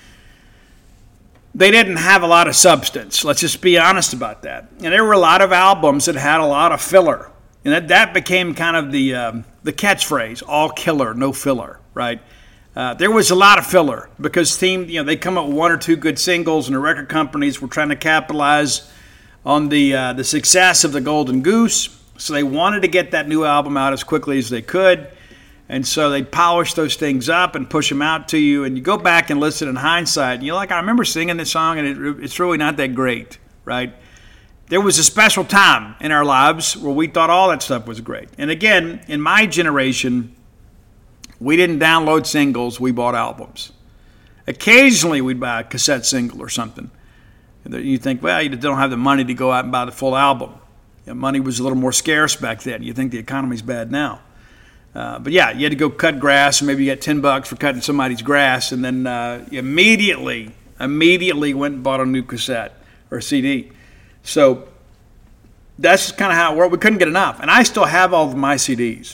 They didn't have a lot of substance. Let's just be honest about that. And there were a lot of albums that had a lot of filler. And that, that became kind of the um, the catchphrase, all killer, no filler, right? Uh, there was a lot of filler because team, you know, they come up with one or two good singles and the record companies were trying to capitalize on the uh, the success of the Golden Goose. So they wanted to get that new album out as quickly as they could. And so they polish those things up and push them out to you. And you go back and listen in hindsight. And you're like, I remember singing this song, and it, it's really not that great, right? There was a special time in our lives where we thought all that stuff was great. And again, in my generation, we didn't download singles. We bought albums. Occasionally, we'd buy a cassette single or something. You think, well, you don't have the money to go out and buy the full album. You know, money was a little more scarce back then. You think the economy's bad now. Uh, but yeah, you had to go cut grass, and maybe you got ten bucks for cutting somebody's grass, and then uh, you immediately, immediately went and bought a new cassette or C D. So that's kind of how it worked. We couldn't get enough. And I still have all of my C Ds.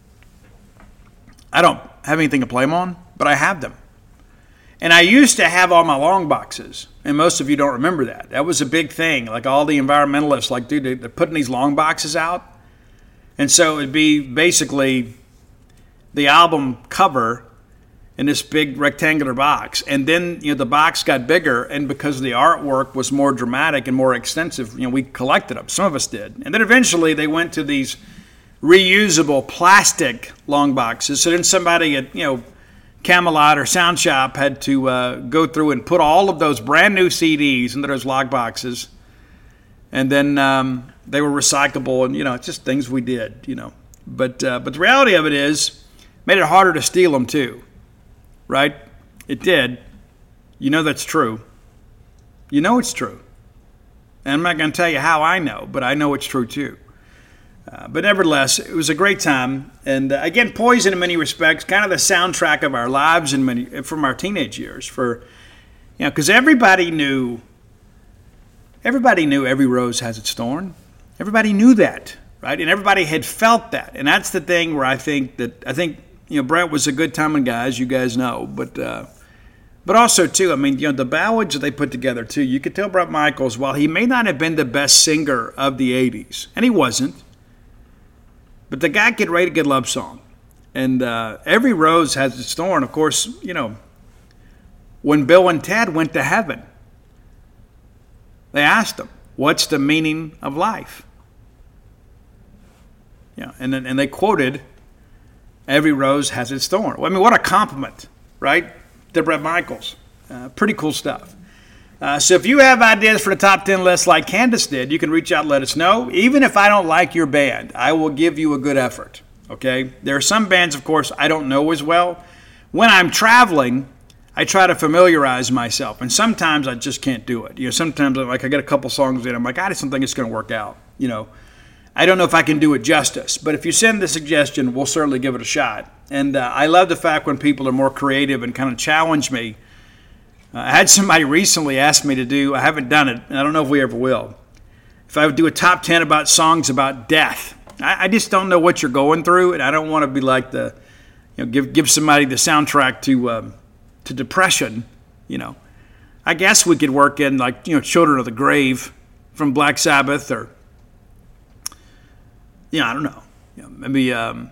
I don't have anything to play them on, but I have them. And I used to have all my long boxes, and most of you don't remember that. That was a big thing. Like all the environmentalists, like, dude, they're putting these long boxes out. And so it'd be basically the album cover in this big rectangular box. And then, you know, the box got bigger, and because the artwork was more dramatic and more extensive, you know, we collected them. Some of us did. And then eventually they went to these reusable plastic long boxes. So then somebody at, you know, Camelot or Sound Shop had to uh, go through and put all of those brand new C Ds into those lock boxes. And then um, they were recyclable, and, you know, it's just things we did, you know. But, uh, but the reality of it is, made it harder to steal them too, right? It did. You know that's true. You know it's true. And I'm not going to tell you how I know, but I know it's true too. Uh, but nevertheless, it was a great time. And uh, again, Poison in many respects, kind of the soundtrack of our lives in many, from our teenage years. For, you know, because everybody knew, everybody knew every rose has its thorn. Everybody knew that, right? And everybody had felt that. And that's the thing where I think that, I think, you know, Brett was a good timing guy, as you guys know. But, uh, but also, too, I mean, you know, the ballads that they put together, too, you could tell Brett Michaels, while he may not have been the best singer of the eighties, and he wasn't, but the guy could write a good love song. And uh, every rose has its thorn. Of course, you know, when Bill and Ted went to heaven, they asked him, what's the meaning of life? Yeah, and then, and they quoted, every rose has its thorn. Well, I mean, what a compliment, right, to Brett Michaels. Uh, pretty cool stuff. Uh, so if you have ideas for the top ten list like Candace did, you can reach out and let us know. Even if I don't like your band, I will give you a good effort, okay? There are some bands, of course, I don't know as well. When I'm traveling, I try to familiarize myself, and sometimes I just can't do it. You know, sometimes like I get a couple songs in, I'm like, I just don't think it's going to work out. You know, I don't know if I can do it justice, but if you send the suggestion, we'll certainly give it a shot. And uh, I love the fact when people are more creative and kind of challenge me. Uh, I had somebody recently ask me to do, I haven't done it, and I don't know if we ever will, if I would do a top ten about songs about death. I, I just don't know what you're going through, and I don't want to be like the, you know, give give somebody the soundtrack to um, to depression, you know. I guess we could work in, like, you know, Children of the Grave from Black Sabbath, or, you know, I don't know, you know maybe, um,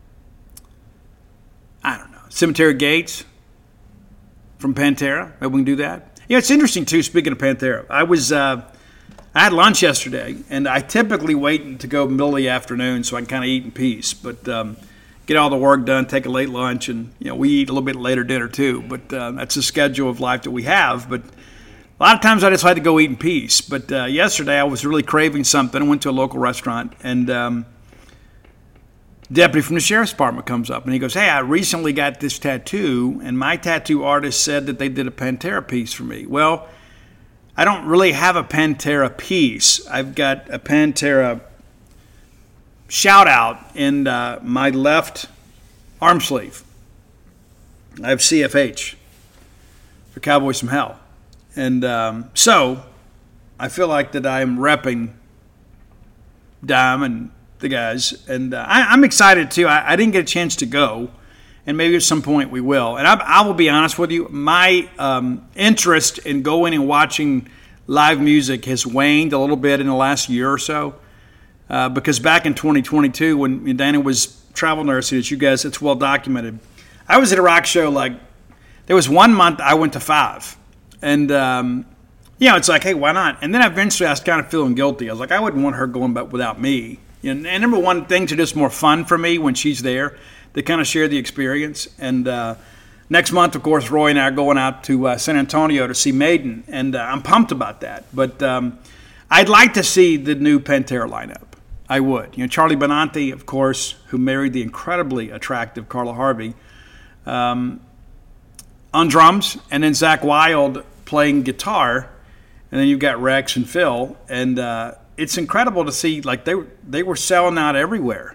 I don't know, Cemetery Gates from Pantera. Maybe we can do that. Yeah, it's interesting, too, speaking of Pantera. I was, uh, I had lunch yesterday, and I typically wait to go middle of the afternoon so I can kind of eat in peace. But um, get all the work done, take a late lunch, and, you know, we eat a little bit later dinner, too. But uh, that's the schedule of life that we have. But a lot of times I just like to go eat in peace. But uh, yesterday I was really craving something. I went to a local restaurant, and um, deputy from the sheriff's department comes up, and he goes, hey, I recently got this tattoo, and my tattoo artist said that they did a Pantera piece for me. Well, I don't really have a Pantera piece. I've got a Pantera shout-out in uh, my left arm sleeve. I have C F H for Cowboys from Hell. And um, so I feel like that I'm repping Dime and the guys, and uh, I, I'm excited too. I, I didn't get a chance to go, and maybe at some point we will. And I, I will be honest with you, my um, interest in going and watching live music has waned a little bit in the last year or so, uh, because back in twenty twenty-two, when Dana was travel nursing, as you guys, it's well documented, I was at a rock show, like, there was one month I went to five, and um, you know, it's like, hey, why not? And then eventually I was kind of feeling guilty. I was like, I wouldn't want her going back without me. And, and number one, things are just more fun for me when she's there. They kind of share the experience. And uh, next month, of course, Roy and I are going out to uh, San Antonio to see Maiden, and uh, I'm pumped about that. But um, I'd like to see the new Pantera lineup. I would. You know, Charlie Benante, of course, who married the incredibly attractive Carla Harvey, um, on drums, and then Zakk Wylde playing guitar, and then you've got Rex and Phil, and uh, it's incredible to see, like, they, they were selling out everywhere.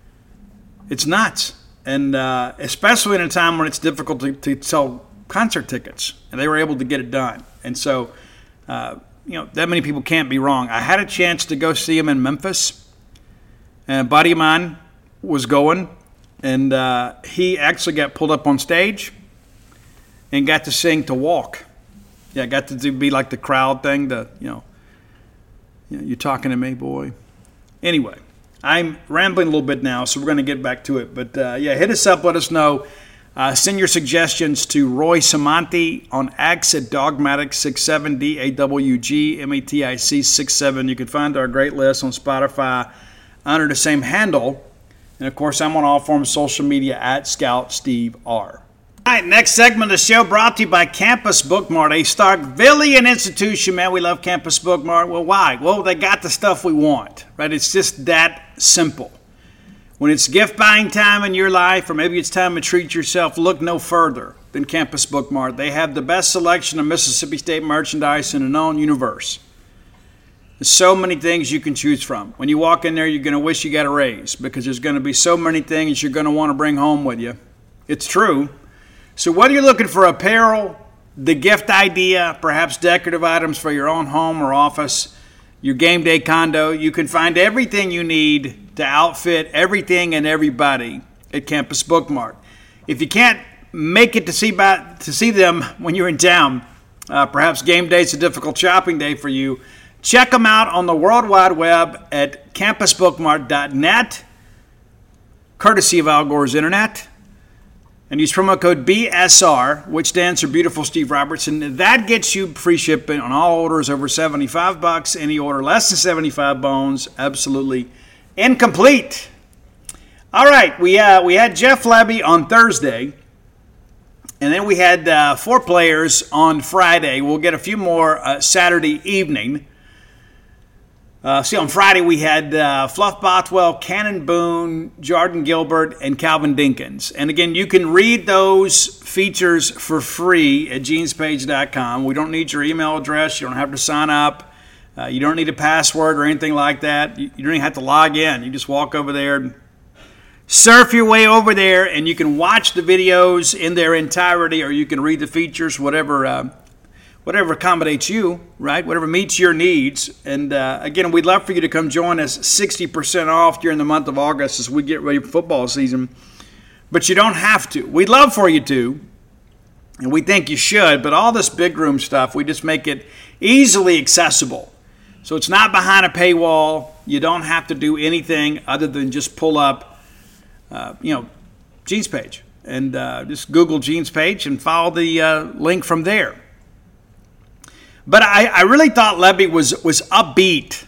It's nuts. And uh, especially in a time when it's difficult to, to sell concert tickets. And they were able to get it done. And so, uh, you know, that many people can't be wrong. I had a chance to go see him in Memphis. And a buddy of mine was going. And uh, he actually got pulled up on stage and got to sing To Walk. Yeah, got to do, be like the crowd thing, the, you know, you know, you're talking to me, boy. Anyway, I'm rambling a little bit now, so we're going to get back to it. But, uh, yeah, hit us up. Let us know. Uh, send your suggestions to Roy Samanti on X at Dogmatic six seven, D A W G M A T I C six seven. You can find our great list on Spotify under the same handle. And, of course, I'm on all forms of social media at Scout Steve R. All right, next segment of the show brought to you by Campus Bookmart, a Starkvillian institution. Man, we love Campus Bookmart. Well, why? Well, they got the stuff we want, right? It's just that simple. When it's gift buying time in your life, or maybe it's time to treat yourself, look no further than Campus Bookmart. They have the best selection of Mississippi State merchandise in the known universe. There's so many things you can choose from. When you walk in there, you're going to wish you got a raise because there's going to be so many things you're going to want to bring home with you. It's true. So whether you're looking for apparel, the gift idea, perhaps decorative items for your own home or office, your game day condo, you can find everything you need to outfit everything and everybody at Campus Bookmart. If you can't make it to see by, to see them when you're in town, uh, perhaps game day is a difficult shopping day for you, check them out on the World Wide Web at campus bookmart dot net, courtesy of Al Gore's Internet. And use promo code B S R, which stands for Beautiful Steve Robertson. That gets you free shipping on all orders over seventy-five bucks. Any order less than seventy-five bones, absolutely incomplete. All right, we uh, we had Jeff Lebby on Thursday, and then we had uh, four players on Friday. We'll get a few more uh, Saturday evening. Uh, see, on Friday we had uh, Fluff Bothwell, Cannon Boone, Jordan Gilbert, and Calvin Dinkins. And again, you can read those features for free at jeans page dot com. We don't need your email address. You don't have to sign up. Uh, you don't need a password or anything like that. You, you don't even have to log in. You just walk over there and surf your way over there, and you can watch the videos in their entirety, or you can read the features, whatever uh, whatever accommodates you, right? Whatever meets your needs. And uh, again, we'd love for you to come join us sixty percent off during the month of August as we get ready for football season. But you don't have to. We'd love for you to, and we think you should, but all this big room stuff, we just make it easily accessible. So it's not behind a paywall. You don't have to do anything other than just pull up, uh, you know, Jeans Page. And uh, just Google Jeans Page and follow the uh, link from there. But I, I really thought Lebby was was upbeat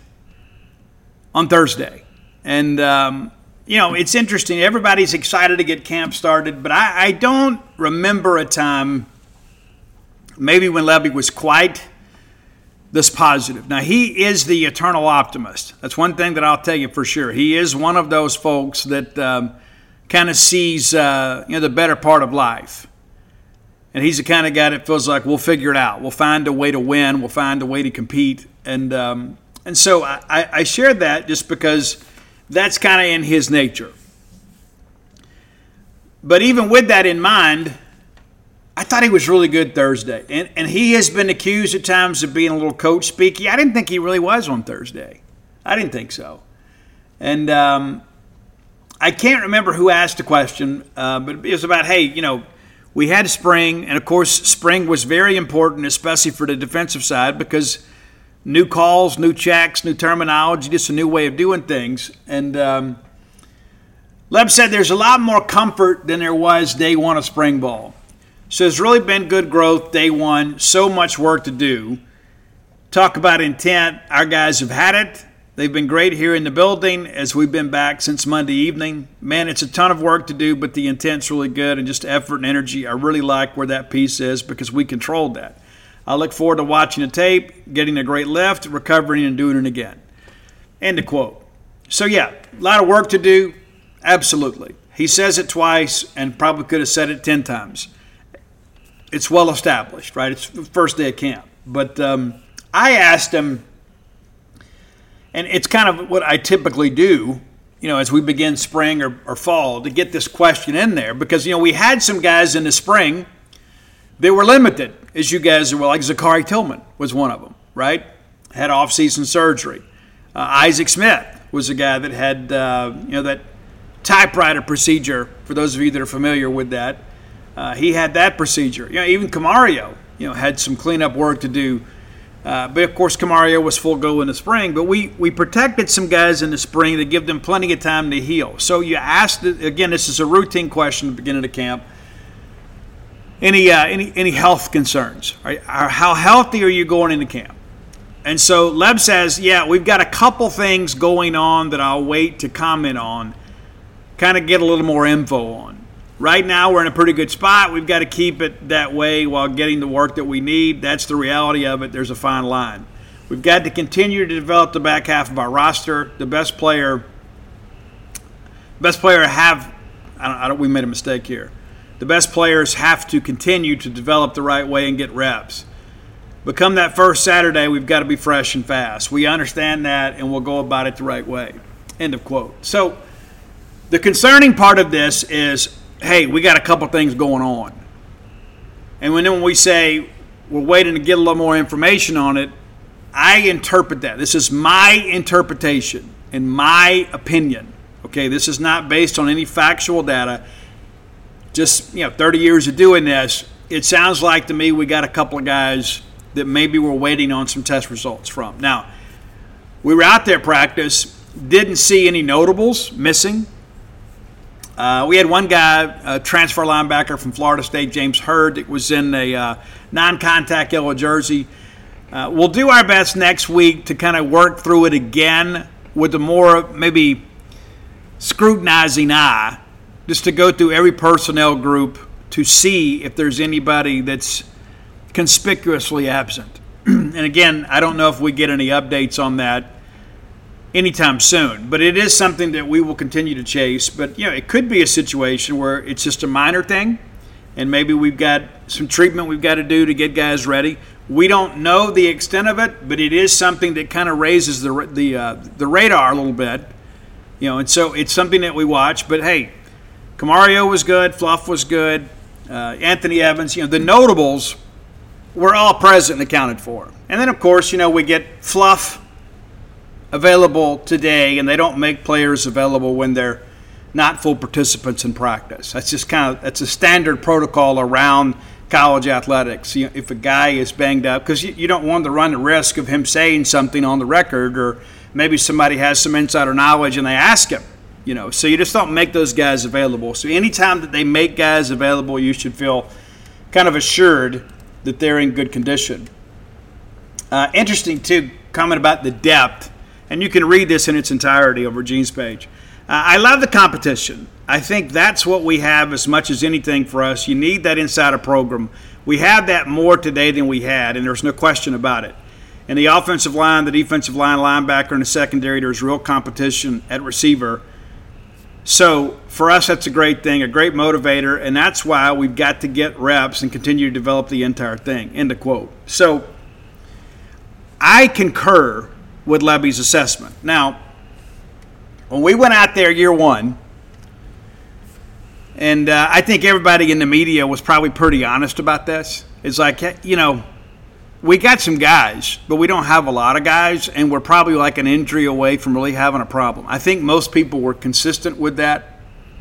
on Thursday. And, um, you know, it's interesting. Everybody's excited to get camp started. But I, I don't remember a time maybe when Lebby was quite this positive. Now, he is the eternal optimist. That's one thing that I'll tell you for sure. He is one of those folks that um, kind of sees, uh, you know, the better part of life. And he's the kind of guy that feels like we'll figure it out. We'll find a way to win. We'll find a way to compete. And um, and so I, I shared that just because that's kind of in his nature. But even with that in mind, I thought he was really good Thursday. And, and he has been accused at times of being a little coach speaky. I didn't think he really was on Thursday. I didn't think so. And um, I can't remember who asked the question, uh, but it was about, hey, you know, we had spring, and of course, spring was very important, especially for the defensive side, because new calls, new checks, new terminology, just a new way of doing things. And um, Leb said there's a lot more comfort than there was day one of spring ball. So there's really been good growth day one, so much work to do. Talk about intent. Our guys have had it. They've been great here in the building as we've been back since Monday evening. Man, it's a ton of work to do, but the intent's really good, and just effort and energy. I really like where that piece is because we controlled that. I look forward to watching the tape, getting a great lift, recovering, and doing it again. End of quote. So, yeah, a lot of work to do. Absolutely. He says it twice and probably could have said it ten times. It's well established, right? It's the first day of camp. But um, I asked him, And it's kind of what I typically do, you know, as we begin spring or, or fall, to get this question in there. Because, you know, we had some guys in the spring that were limited, as you guys are well, like Zachary Tillman was one of them, right? Had off-season surgery. Uh, Isaac Smith was a guy that had, uh, you know, that typewriter procedure, for those of you that are familiar with that. Uh, he had that procedure. You know, even Camario, you know, had some cleanup work to do. Uh, but, of course, Camario was full go in the spring. But we, we protected some guys in the spring to give them plenty of time to heal. So you asked, again, this is a routine question at the beginning of camp. Any uh, any any health concerns? Right? How healthy are you going into camp? And so Leb says, yeah, we've got a couple things going on that I'll wait to comment on, kind of get a little more info on. Right now we're in a pretty good spot. We've got to keep it that way while getting the work that we need. That's the reality of it. There's a fine line. We've got to continue to develop the back half of our roster. The best player, best player have, I don't, I don't, we made a mistake here. The best players have to continue to develop the right way and get reps. Become that first Saturday, we've got to be fresh and fast. We understand that, and we'll go about it the right way. End of quote. So the concerning part of this is, hey, we got a couple things going on. And when, when we say we're waiting to get a little more information on it, I interpret that. This is my interpretation and my opinion. Okay, this is not based on any factual data. Just, you know, thirty years of doing this, it sounds like to me we got a couple of guys that maybe we're waiting on some test results from. Now, we were out there at practice, didn't see any notables missing. Uh, we had one guy, a transfer linebacker from Florida State, James Hurd, that was in a uh, non-contact yellow jersey. Uh, we'll do our best next week to kind of work through it again with a more maybe scrutinizing eye, just to go through every personnel group to see if there's anybody that's conspicuously absent. And again, I don't know if we get any updates on that anytime soon, but it is something that we will continue to chase. But, you know, it could be a situation where it's just a minor thing, and maybe we've got some treatment we've got to do to get guys ready. We don't know the extent of it, but it is something that kind of raises the the uh, the radar a little bit, you know. And so it's something that we watch. But hey, Camario was good, Fluff was good, uh, Anthony Evans. You know, the notables were all present and accounted for. And then, of course, you know, we get Fluff available today, and they don't make players available when they're not full participants in practice. That's just kind of that's a standard protocol around college athletics. You know, if a guy is banged up, because you, you don't want to run the risk of him saying something on the record, or maybe somebody has some insider knowledge and they ask him. You know, so you just don't make those guys available. So anytime that they make guys available, you should feel kind of assured that they're in good condition. Uh, interesting, too, comment about the depth, and you can read this in its entirety over Gene's page. Uh, I love the competition. I think that's what we have as much as anything for us. You need that inside a program. We have that more today than we had, and there's no question about it. In the offensive line, the defensive line, linebacker, and the secondary, there's real competition at receiver. So for us, that's a great thing, a great motivator, and that's why we've got to get reps and continue to develop the entire thing, end of quote. So I concur with Lebby's assessment. Now, when we went out there year one, and uh, I think everybody in the media was probably pretty honest about this, it's like, you know, we got some guys, but we don't have a lot of guys, and we're probably like an injury away from really having a problem. I think most people were consistent with that.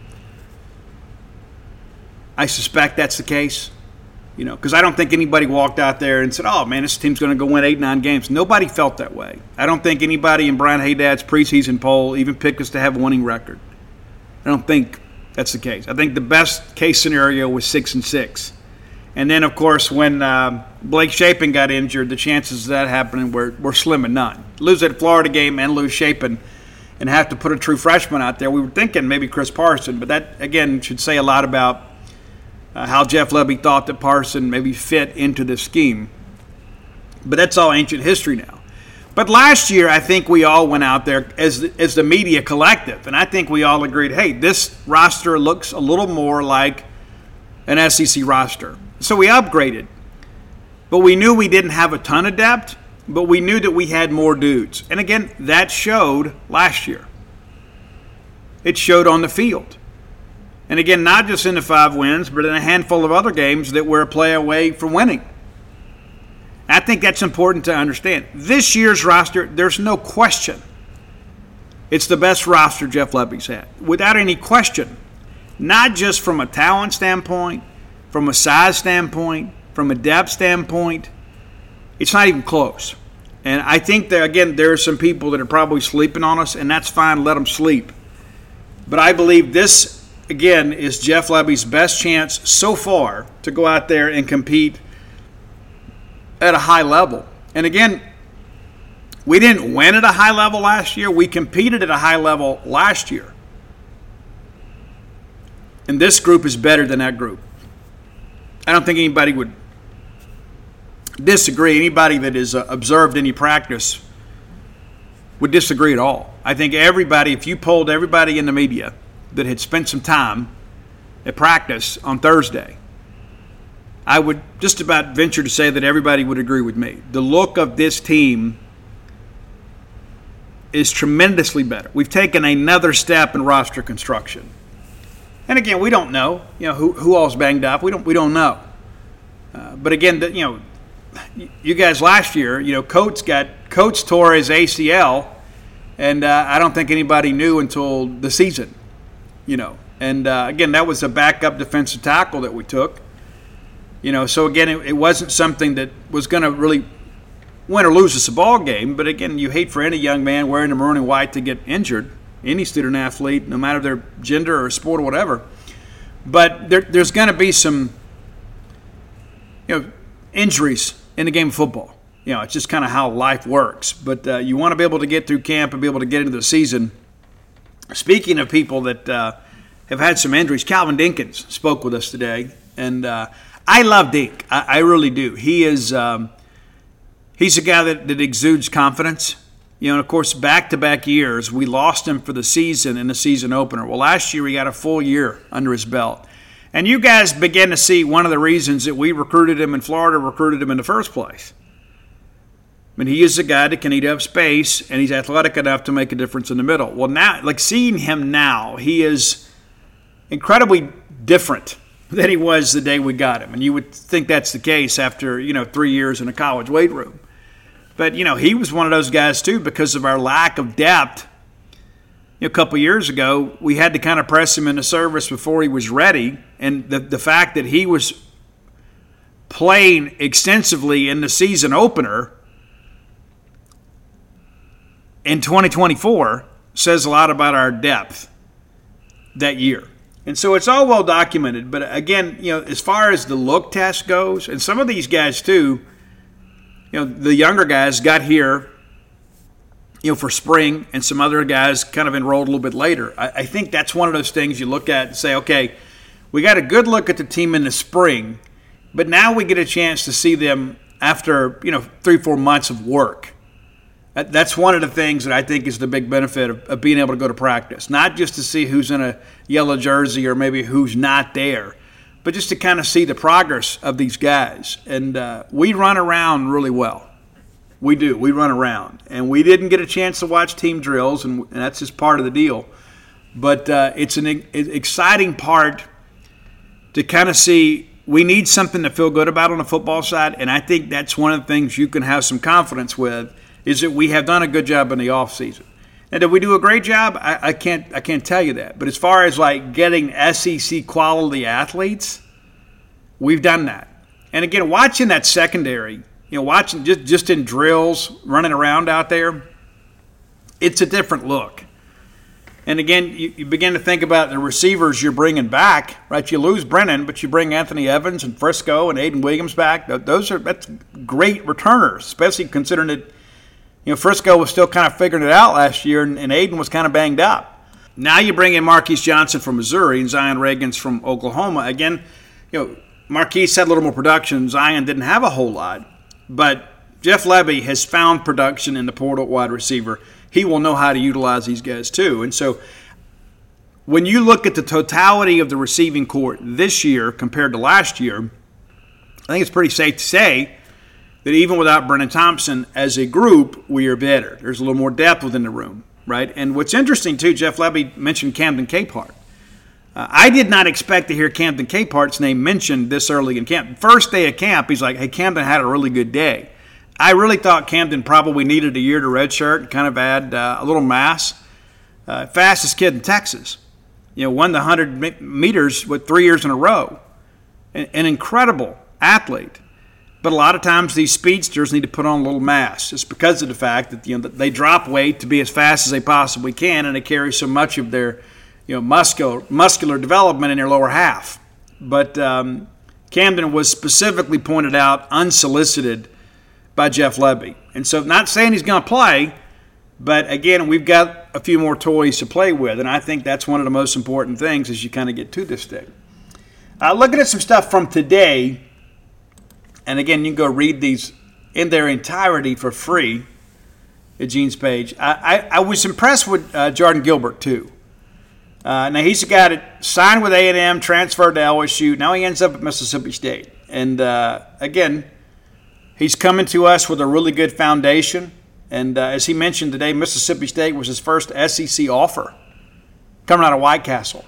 I suspect that's the case, you know, because I don't think anybody walked out there and said, oh, man, this team's going to go win eight, nine games. Nobody felt that way. I don't think anybody in Brian Haydad's preseason poll even picked us to have a winning record. I don't think that's the case. I think the best case scenario was six and six. And then, of course, when uh, Blake Shapen got injured, the chances of that happening were, were slim and none. Lose that Florida game and lose Shapen and have to put a true freshman out there. We were thinking maybe Chris Parson, but that, again, should say a lot about uh, how Jeff Lebby thought that Parson maybe fit into this scheme. But that's all ancient history now. But last year, I think we all went out there as the, as the media collective, and I think we all agreed, hey, this roster looks a little more like an S E C roster. So we upgraded. But we knew we didn't have a ton of depth, but we knew that we had more dudes. And again, that showed last year. It showed on the field. And again, not just in the five wins, but in a handful of other games that we're a play away from winning. I think that's important to understand. This year's roster, there's no question. It's the best roster Jeff Lebby's had, without any question. Not just from a talent standpoint, from a size standpoint, from a depth standpoint. It's not even close. And I think that, again, there are some people that are probably sleeping on us, and that's fine. Let them sleep. But I believe this, again, is Jeff Lebby's best chance so far to go out there and compete at a high level. And again, we didn't win at a high level last year. We competed at a high level last year. And this group is better than that group. I don't think anybody would disagree. Anybody that has uh, observed any practice would disagree at all. I think everybody, if you polled everybody in the media that had spent some time at practice on Thursday, I would just about venture to say that everybody would agree with me. The look of this team is tremendously better. We've taken another step in roster construction. And again, we don't know, you know, who who all's banged up. We don't we don't know. Uh, but again, the, you know, you guys last year, you know, Coates got Coates tore his A C L, and uh, I don't think anybody knew until the season, you know. And uh, again, that was a backup defensive tackle that we took. You know, so again, it, it wasn't something that was going to really win or lose us a ball game. But again, you hate for any young man wearing the maroon and white to get injured, any student athlete, no matter their gender or sport or whatever. But there, there's going to be some, you know, injuries in the game of football. You know, it's just kind of how life works. But uh, you want to be able to get through camp and be able to get into the season. Speaking of people that uh, have had some injuries, Calvin Dinkins spoke with us today, and uh, I love Dink. I, I really do. He is um, he's a guy that, that exudes confidence. You know, and of course, back-to-back years, we lost him for the season in the season opener. Well, last year he got a full year under his belt. And you guys began to see one of the reasons that we recruited him in Florida, recruited him in the first place. I mean, he is a guy that can eat up space, and he's athletic enough to make a difference in the middle. Well, now, like seeing him now, he is incredibly different than he was the day we got him. And you would think that's the case after, you know, three years in a college weight room. But, you know, he was one of those guys, too, because of our lack of depth. You know, a couple years ago, we had to kind of press him into service before he was ready. And the, the fact that he was playing extensively in the season opener in twenty twenty-four says a lot about our depth that year. And so it's all well documented. But again, you know, as far as the look test goes, and some of these guys too, you know, the younger guys got here, you know, for spring, and some other guys kind of enrolled a little bit later. I, I think that's one of those things you look at and say, okay, we got a good look at the team in the spring, but now we get a chance to see them after, you know, three, four months of work. That's one of the things that I think is the big benefit of, of being able to go to practice. Not just to see who's in a yellow jersey or maybe who's not there, but just to kind of see the progress of these guys. And uh, we run around really well. We do. We run around. And we didn't get a chance to watch team drills, and, and that's just part of the deal. But uh, it's an e- exciting part to kind of see we need something to feel good about on the football side, and I think that's one of the things you can have some confidence with, is that we have done a good job in the offseason. And did we do a great job? I, I can't I can't tell you that. But as far as like getting S E C quality athletes, we've done that. And again, watching that secondary, you know, watching just, just in drills, running around out there, it's a different look. And again, you, you begin to think about the receivers you're bringing back, right? You lose Brennan, but you bring Anthony Evans and Frisco and Aiden Williams back. Those are that's great returners, especially considering that, you know, Frisco was still kind of figuring it out last year, and, and Aiden was kind of banged up. Now you bring in Marquise Johnson from Missouri and Zion Reagans from Oklahoma. Again, you know, Marquise had a little more production. Zion didn't have a whole lot. But Jeff Lebby has found production in the portal wide receiver. He will know how to utilize these guys too. And so when you look at the totality of the receiving corps this year compared to last year, I think it's pretty safe to say that even without Brennan Thompson, as a group, we are better. There's a little more depth within the room, right? And what's interesting, too, Jeff Lebby mentioned Camden Capehart. Uh, I did not expect to hear Camden Capehart's name mentioned this early in camp. First day of camp, he's like, hey, Camden had a really good day. I really thought Camden probably needed a year to redshirt and kind of add uh, a little mass. Uh, fastest kid in Texas. You know, won the one hundred meters with three years in a row. An, an incredible athlete. But a lot of times these speedsters need to put on a little mass. It's because of the fact that, you know, they drop weight to be as fast as they possibly can, and they carry so much of their, you know, muscular muscular development in their lower half. But um, Camden was specifically pointed out unsolicited by Jeff Lebby. And so, not saying he's going to play, but again, we've got a few more toys to play with, and I think that's one of the most important things as you kind of get to this thing. Uh, looking at some stuff from today, and again, you can go read these in their entirety for free at Gene's page. I, I, I was impressed with uh, Jordan Gilbert, too. Uh, now, he's a guy that signed with A and M, transferred to L S U. Now he ends up at Mississippi State. And, uh, again, he's coming to us with a really good foundation. And uh, as he mentioned today, Mississippi State was his first S E C offer coming out of White Castle.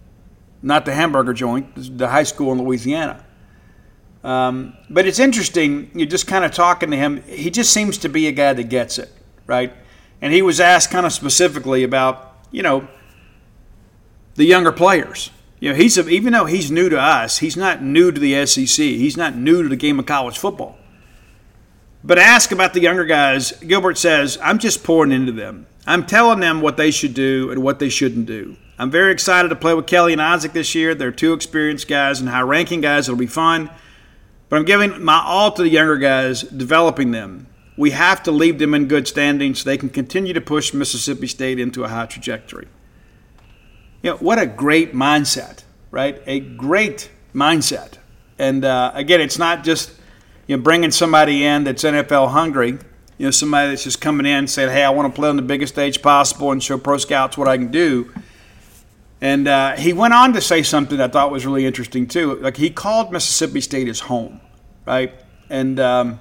Not the hamburger joint, the high school in Louisiana. Um, but it's interesting, you're just kind of talking to him. He just seems to be a guy that gets it, right? And he was asked kind of specifically about, you know, the younger players. You know, he's a, even though he's new to us, he's not new to the S E C. He's not new to the game of college football. But ask about the younger guys, Gilbert says, I'm just pouring into them. I'm telling them what they should do and what they shouldn't do. I'm very excited to play with Kelly and Isaac this year. They're two experienced guys and high-ranking guys. It'll be fun. But I'm giving my all to the younger guys, developing them. We have to leave them in good standing so they can continue to push Mississippi State into a high trajectory. You know, what a great mindset, right? A great mindset. And, uh, again, it's not just, you know, bringing somebody in that's N F L hungry, you know, somebody that's just coming in and saying, hey, I want to play on the biggest stage possible and show pro scouts what I can do. And uh, he went on to say something I thought was really interesting, too. Like, he called Mississippi State his home, right? And um,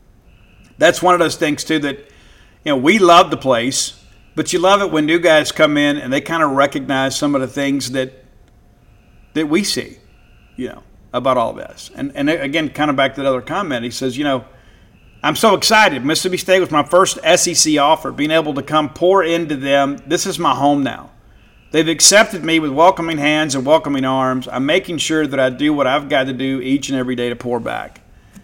that's one of those things, too, that, you know, we love the place, but you love it when new guys come in and they kind of recognize some of the things that that we see, you know, about all this. And, and again, kind of back to that other comment, he says, you know, I'm so excited. Mississippi State was my first S E C offer, being able to come pour into them. This is my home now. They've accepted me with welcoming hands and welcoming arms. I'm making sure that I do what I've got to do each and every day to pour back.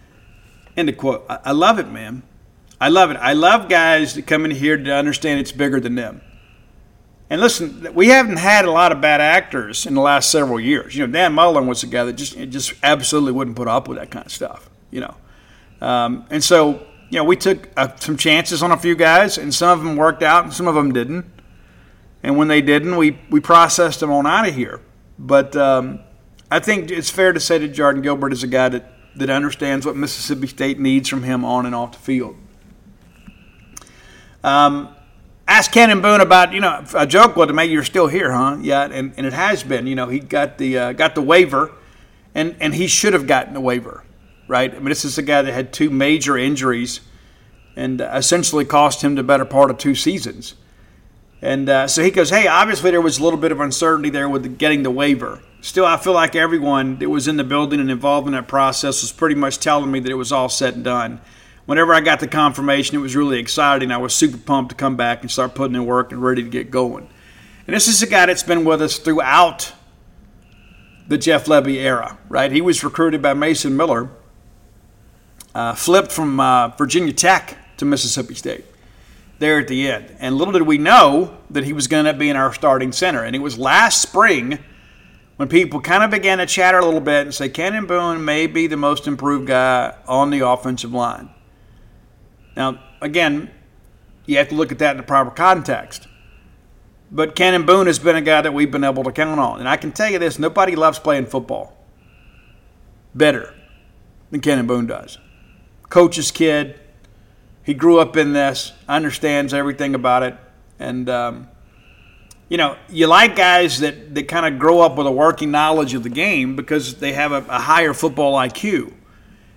End of quote. I love it, man. I love it. I love guys that come in here to understand it's bigger than them. And listen, we haven't had a lot of bad actors in the last several years. You know, Dan Mullen was a guy that just just absolutely wouldn't put up with that kind of stuff, you know. Um, and so, you know, we took uh, some chances on a few guys, and some of them worked out and some of them didn't. And when they didn't, we, we processed them on out of here. But um, I think it's fair to say that Jordan Gilbert is a guy that, that understands what Mississippi State needs from him on and off the field. Um, ask Cannon Boone about, you know, a joke was to make you're still here, huh? Yeah, and, and it has been. You know, he got the uh, got the waiver, and, and he should have gotten the waiver, right? I mean, this is a guy that had two major injuries and essentially cost him the better part of two seasons. And uh, so he goes, hey, obviously there was a little bit of uncertainty there with the, getting the waiver. Still, I feel like everyone that was in the building and involved in that process was pretty much telling me that it was all said and done. Whenever I got the confirmation, it was really exciting. I was super pumped to come back and start putting in work and ready to get going. And this is a guy that's been with us throughout the Jeff Lebby era, right? He was recruited by Mason Miller, uh, flipped from uh, Virginia Tech to Mississippi State there at the end. And little did we know that he was going to end up being our starting center. And it was last spring when people kind of began to chatter a little bit and say, Cannon Boone may be the most improved guy on the offensive line. Now, again, you have to look at that in the proper context. But Cannon Boone has been a guy that we've been able to count on. And I can tell you this, nobody loves playing football better than Cannon Boone does. Coach's kid. He grew up in this, understands everything about it. And, um, you know, you like guys that, that kind of grow up with a working knowledge of the game because they have a, a higher football I Q.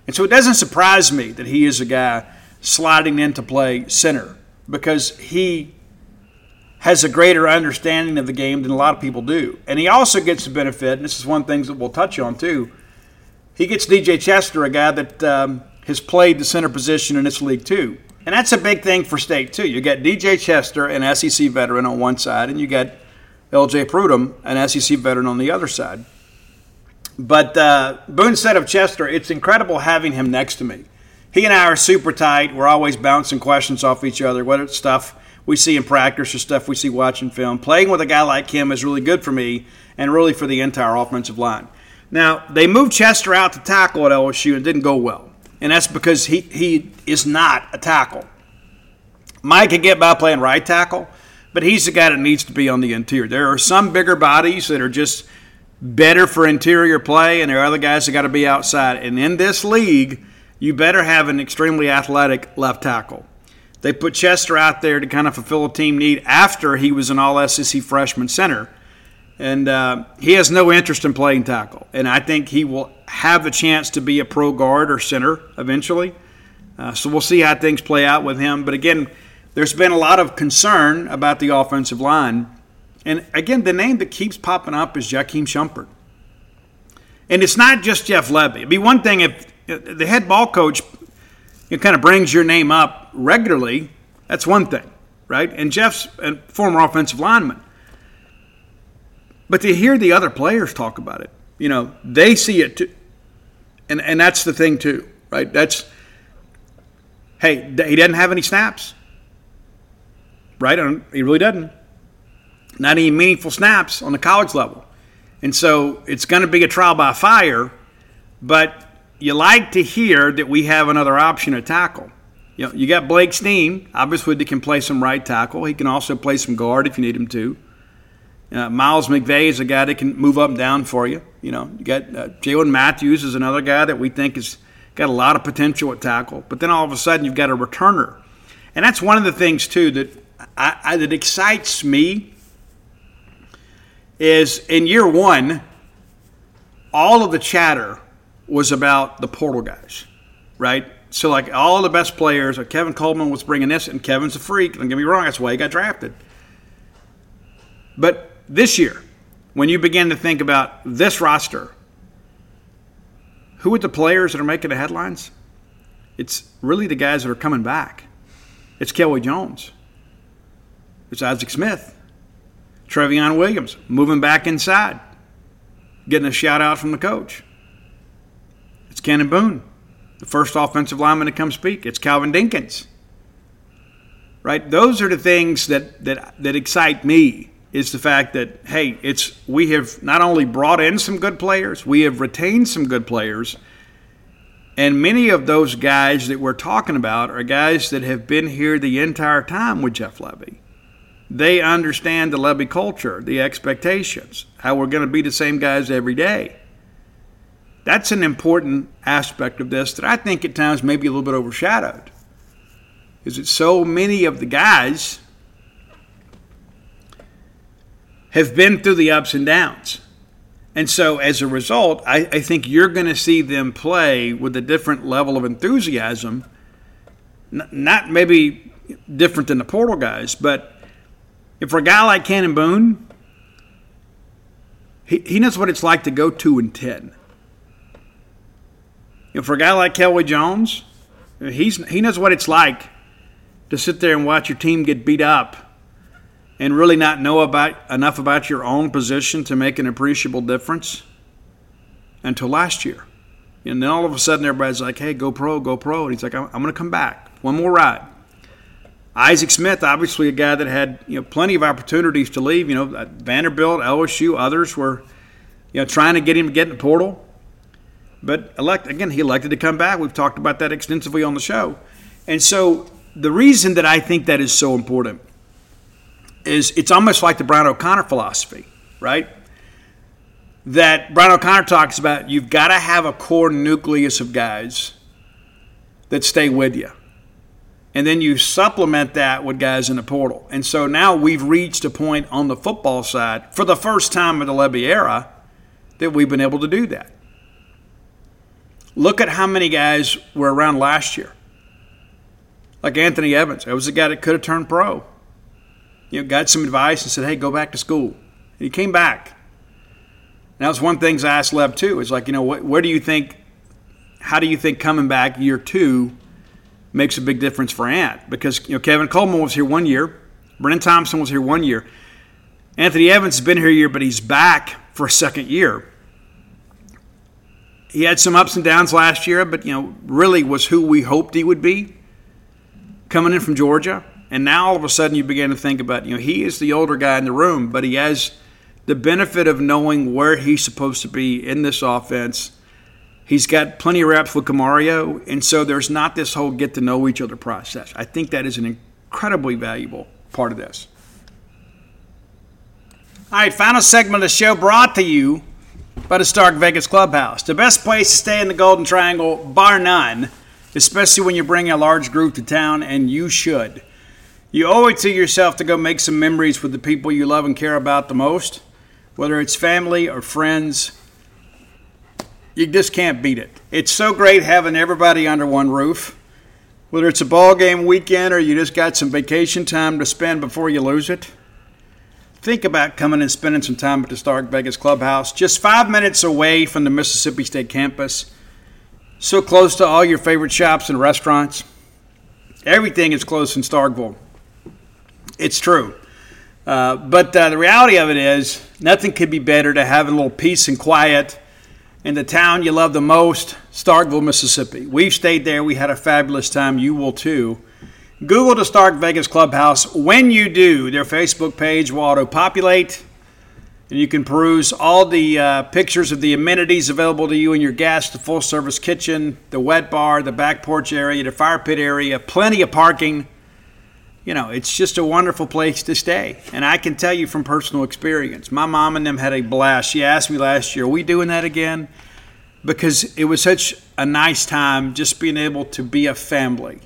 And so it doesn't surprise me that he is a guy sliding in to play center, because he has a greater understanding of the game than a lot of people do. And he also gets the benefit, and this is one of the things that we'll touch on too, he gets D J Chester, a guy that um, has played the center position in this league too. And that's a big thing for State too. You got D J Chester, an S E C veteran on one side, and you got L J Prudhomme, an S E C veteran on the other side. But uh, Boone said of Chester, it's incredible having him next to me. He and I are super tight. We're always bouncing questions off each other, whether it's stuff we see in practice or stuff we see watching film. Playing with a guy like him is really good for me and really for the entire offensive line. Now, they moved Chester out to tackle at L S U and it didn't go well. And that's because he, he is not a tackle. Mike can get by playing right tackle, but he's the guy that needs to be on the interior. There are some bigger bodies that are just better for interior play, and there are other guys that got to be outside. And in this league, you better have an extremely athletic left tackle. They put Chester out there to kind of fulfill a team need after he was an all-S E C freshman center. And uh, he has no interest in playing tackle. And I think he will have the chance to be a pro guard or center eventually. Uh, so we'll see how things play out with him. But again, there's been a lot of concern about the offensive line. And again, the name that keeps popping up is Jakeem Shumpert. And it's not just Jeff Lebby. It'd be one thing if the head ball coach it kind of brings your name up regularly. That's one thing, right? And Jeff's a former offensive lineman. But to hear the other players talk about it, you know, they see it too. And and that's the thing too, right? That's, hey, he doesn't have any snaps, right? He really doesn't. Not any meaningful snaps on the college level. And so it's going to be a trial by fire, but you like to hear that we have another option at tackle. You know, you got Blake Steen, obviously, that can play some right tackle. He can also play some guard if you need him to. Uh, Miles McVay is a guy that can move up and down for you. You know, you got uh, Jalen Matthews is another guy that we think has got a lot of potential at tackle. But then all of a sudden you've got a returner. And that's one of the things, too, that I, I, that excites me is in year one, all of the chatter was about the portal guys, right? So, like, all the best players, like Kevin Coleman was bringing this, and Kevin's a freak. Don't get me wrong, that's why he got drafted. But this year, when you begin to think about this roster, who are the players that are making the headlines? It's really the guys that are coming back. It's Kelly Jones. It's Isaac Smith. Trevion Williams moving back inside, getting a shout out from the coach. It's Cannon Boone, the first offensive lineman to come speak. It's Calvin Dinkins. Right? Those are the things that that that excite me, is the fact that, hey, it's we have not only brought in some good players, we have retained some good players, and many of those guys that we're talking about are guys that have been here the entire time with Jeff Lebby. They understand the Lebby culture, the expectations, how we're going to be the same guys every day. That's an important aspect of this that I think at times may be a little bit overshadowed. Is that so many of the guys have been through the ups and downs. And so as a result, I, I think you're going to see them play with a different level of enthusiasm, N- not maybe different than the portal guys, but if for a guy like Cannon Boone, he, he knows what it's like to go two and ten. You know, for a guy like Kelly Jones, he's he knows what it's like to sit there and watch your team get beat up and really not know about enough about your own position to make an appreciable difference until last year. And then all of a sudden everybody's like, hey, go pro, go pro. And he's like, I'm, I'm going to come back. One more ride. Isaac Smith, obviously a guy that had, you know, plenty of opportunities to leave. You know, Vanderbilt, L S U, others were, you know, trying to get him to get in the portal. But elect again, he elected to come back. We've talked about that extensively on the show. And so the reason that I think that is so important is it's almost like the Brian O'Connor philosophy, right? That Brian O'Connor talks about, you've got to have a core nucleus of guys that stay with you. And then you supplement that with guys in the portal. And so now we've reached a point on the football side, for the first time in the Lebby era, that we've been able to do that. Look at how many guys were around last year. Like Anthony Evans. That was a guy that could have turned pro. You know, got some advice and said, hey, go back to school. And he came back. And that was one of the things I asked Lev, too. Is like, you know, what, where do you think, how do you think coming back year two makes a big difference for Ant? Because, you know, Kevin Coleman was here one year. Brennan Thompson was here one year. Anthony Evans has been here a year, but he's back for a second year. He had some ups and downs last year, but, you know, really was who we hoped he would be coming in from Georgia. And now all of a sudden you begin to think about, you know, he is the older guy in the room, but he has the benefit of knowing where he's supposed to be in this offense. He's got plenty of reps with Camario, and so there's not this whole get-to-know-each-other process. I think that is an incredibly valuable part of this. All right, final segment of the show brought to you by the Stark Vegas Clubhouse. The best place to stay in the Golden Triangle, bar none, especially when you're bringing a large group to town, and you should. You owe it to yourself to go make some memories with the people you love and care about the most, whether it's family or friends. You just can't beat it. It's so great having everybody under one roof, whether it's a ball game weekend or you just got some vacation time to spend before you lose it. Think about coming and spending some time at the Stark Vegas Clubhouse, just five minutes away from the Mississippi State campus, so close to all your favorite shops and restaurants. Everything is close in Starkville. It's true. Uh, but uh, the reality of it is, nothing could be better to have a little peace and quiet in the town you love the most, Starkville, Mississippi. We've stayed there. We had a fabulous time. You will too. Google the Stark Vegas Clubhouse. When you do, their Facebook page will auto-populate, and you can peruse all the uh, pictures of the amenities available to you and your guests, the full-service kitchen, the wet bar, the back porch area, the fire pit area, plenty of parking. You know, it's just a wonderful place to stay. And I can tell you from personal experience, my mom and them had a blast. She asked me last year, are we doing that again? Because it was such a nice time just being able to be a family.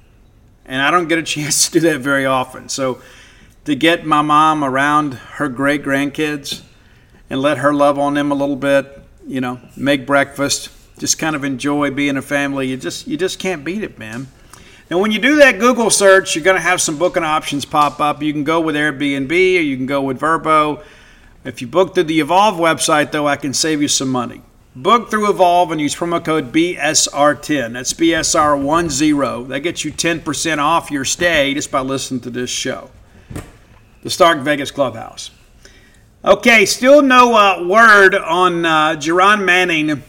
And I don't get a chance to do that very often. So to get my mom around her great grandkids and let her love on them a little bit, you know, make breakfast, just kind of enjoy being a family, you just you just can't beat it, man. Now, when you do that Google search, you're going to have some booking options pop up. You can go with Airbnb or you can go with Vrbo. If you book through the Evolve website, though, I can save you some money. Book through Evolve and use promo code B S R ten. That's B S R ten. That gets you ten percent off your stay just by listening to this show. The Stark Vegas Clubhouse. Okay, still no uh, word on uh, Jerron Manning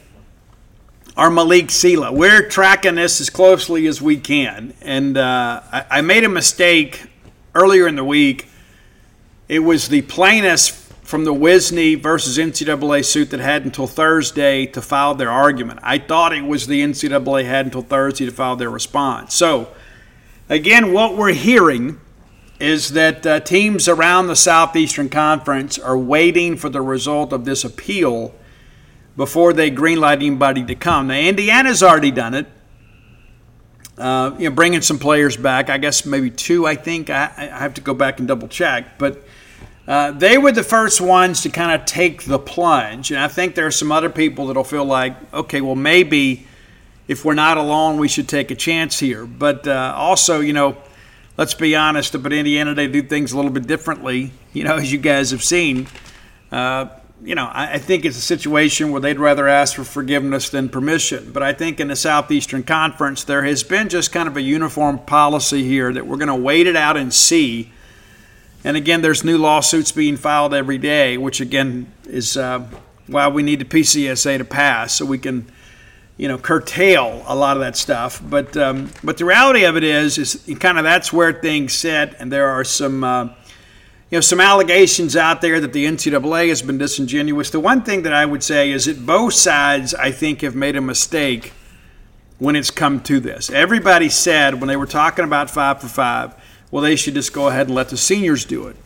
or Malik Sealer. We're tracking this as closely as we can. And uh, I, I made a mistake earlier in the week. It was the plaintiffs from the Wisney versus N C double A suit that had until Thursday to file their argument. I thought it was the N C double A had until Thursday to file their response. So, again, what we're hearing is that uh, teams around the Southeastern Conference are waiting for the result of this appeal before they greenlight anybody to come. Now, Indiana's already done it, uh, you know, bringing some players back. I guess maybe two, I think. I, I have to go back and double check. But uh, they were the first ones to kind of take the plunge. And I think there are some other people that will feel like, okay, well, maybe if we're not alone, we should take a chance here. But uh, also, you know, let's be honest, but Indiana, they do things a little bit differently, you know, as you guys have seen. Uh, you know, I, I think it's a situation where they'd rather ask for forgiveness than permission. But I think in the Southeastern Conference, there has been just kind of a uniform policy here that we're going to wait it out and see. And again, there's new lawsuits being filed every day, which again is uh, why we need the P C S A to pass so we can, you know, curtail a lot of that stuff. But um, but the reality of it is, is kind of that's where things sit, and there are some, uh, you know, some allegations out there that the N C double A has been disingenuous. The one thing that I would say is that both sides, I think, have made a mistake when it's come to this. Everybody said when they were talking about five for five, well, they should just go ahead and let the seniors do it.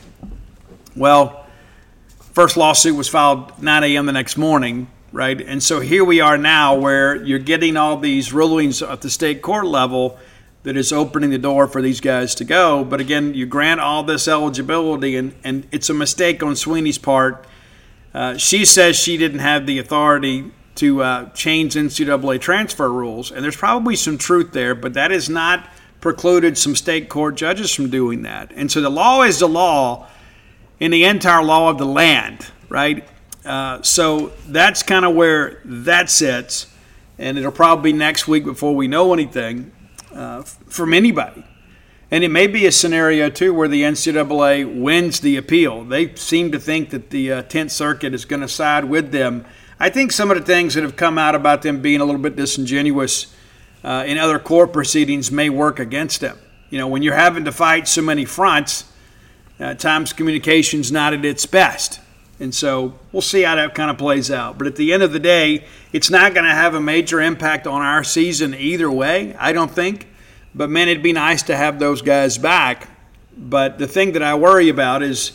Well, first lawsuit was filed nine a.m. the next morning. Right, and so here we are now where you're getting all these rulings at the state court level that is opening the door for these guys to go. But again, you grant all this eligibility, and, and it's a mistake on Sweeney's part. Uh, she says she didn't have the authority to uh, change N C double A transfer rules. And there's probably some truth there, but that has not precluded some state court judges from doing that. And so the law is the law in the entire law of the land, right? Uh, so that's kind of where that sits. And it'll probably be next week before we know anything uh, from anybody. And it may be a scenario, too, where the N C double A wins the appeal. They seem to think that the uh, tenth Circuit is going to side with them. I think some of the things that have come out about them being a little bit disingenuous uh, in other court proceedings may work against them. You know, when you're having to fight so many fronts, at times communication's not at its best. And so we'll see how that kind of plays out. But at the end of the day, it's not going to have a major impact on our season either way, I don't think. But, man, it'd be nice to have those guys back. But the thing that I worry about is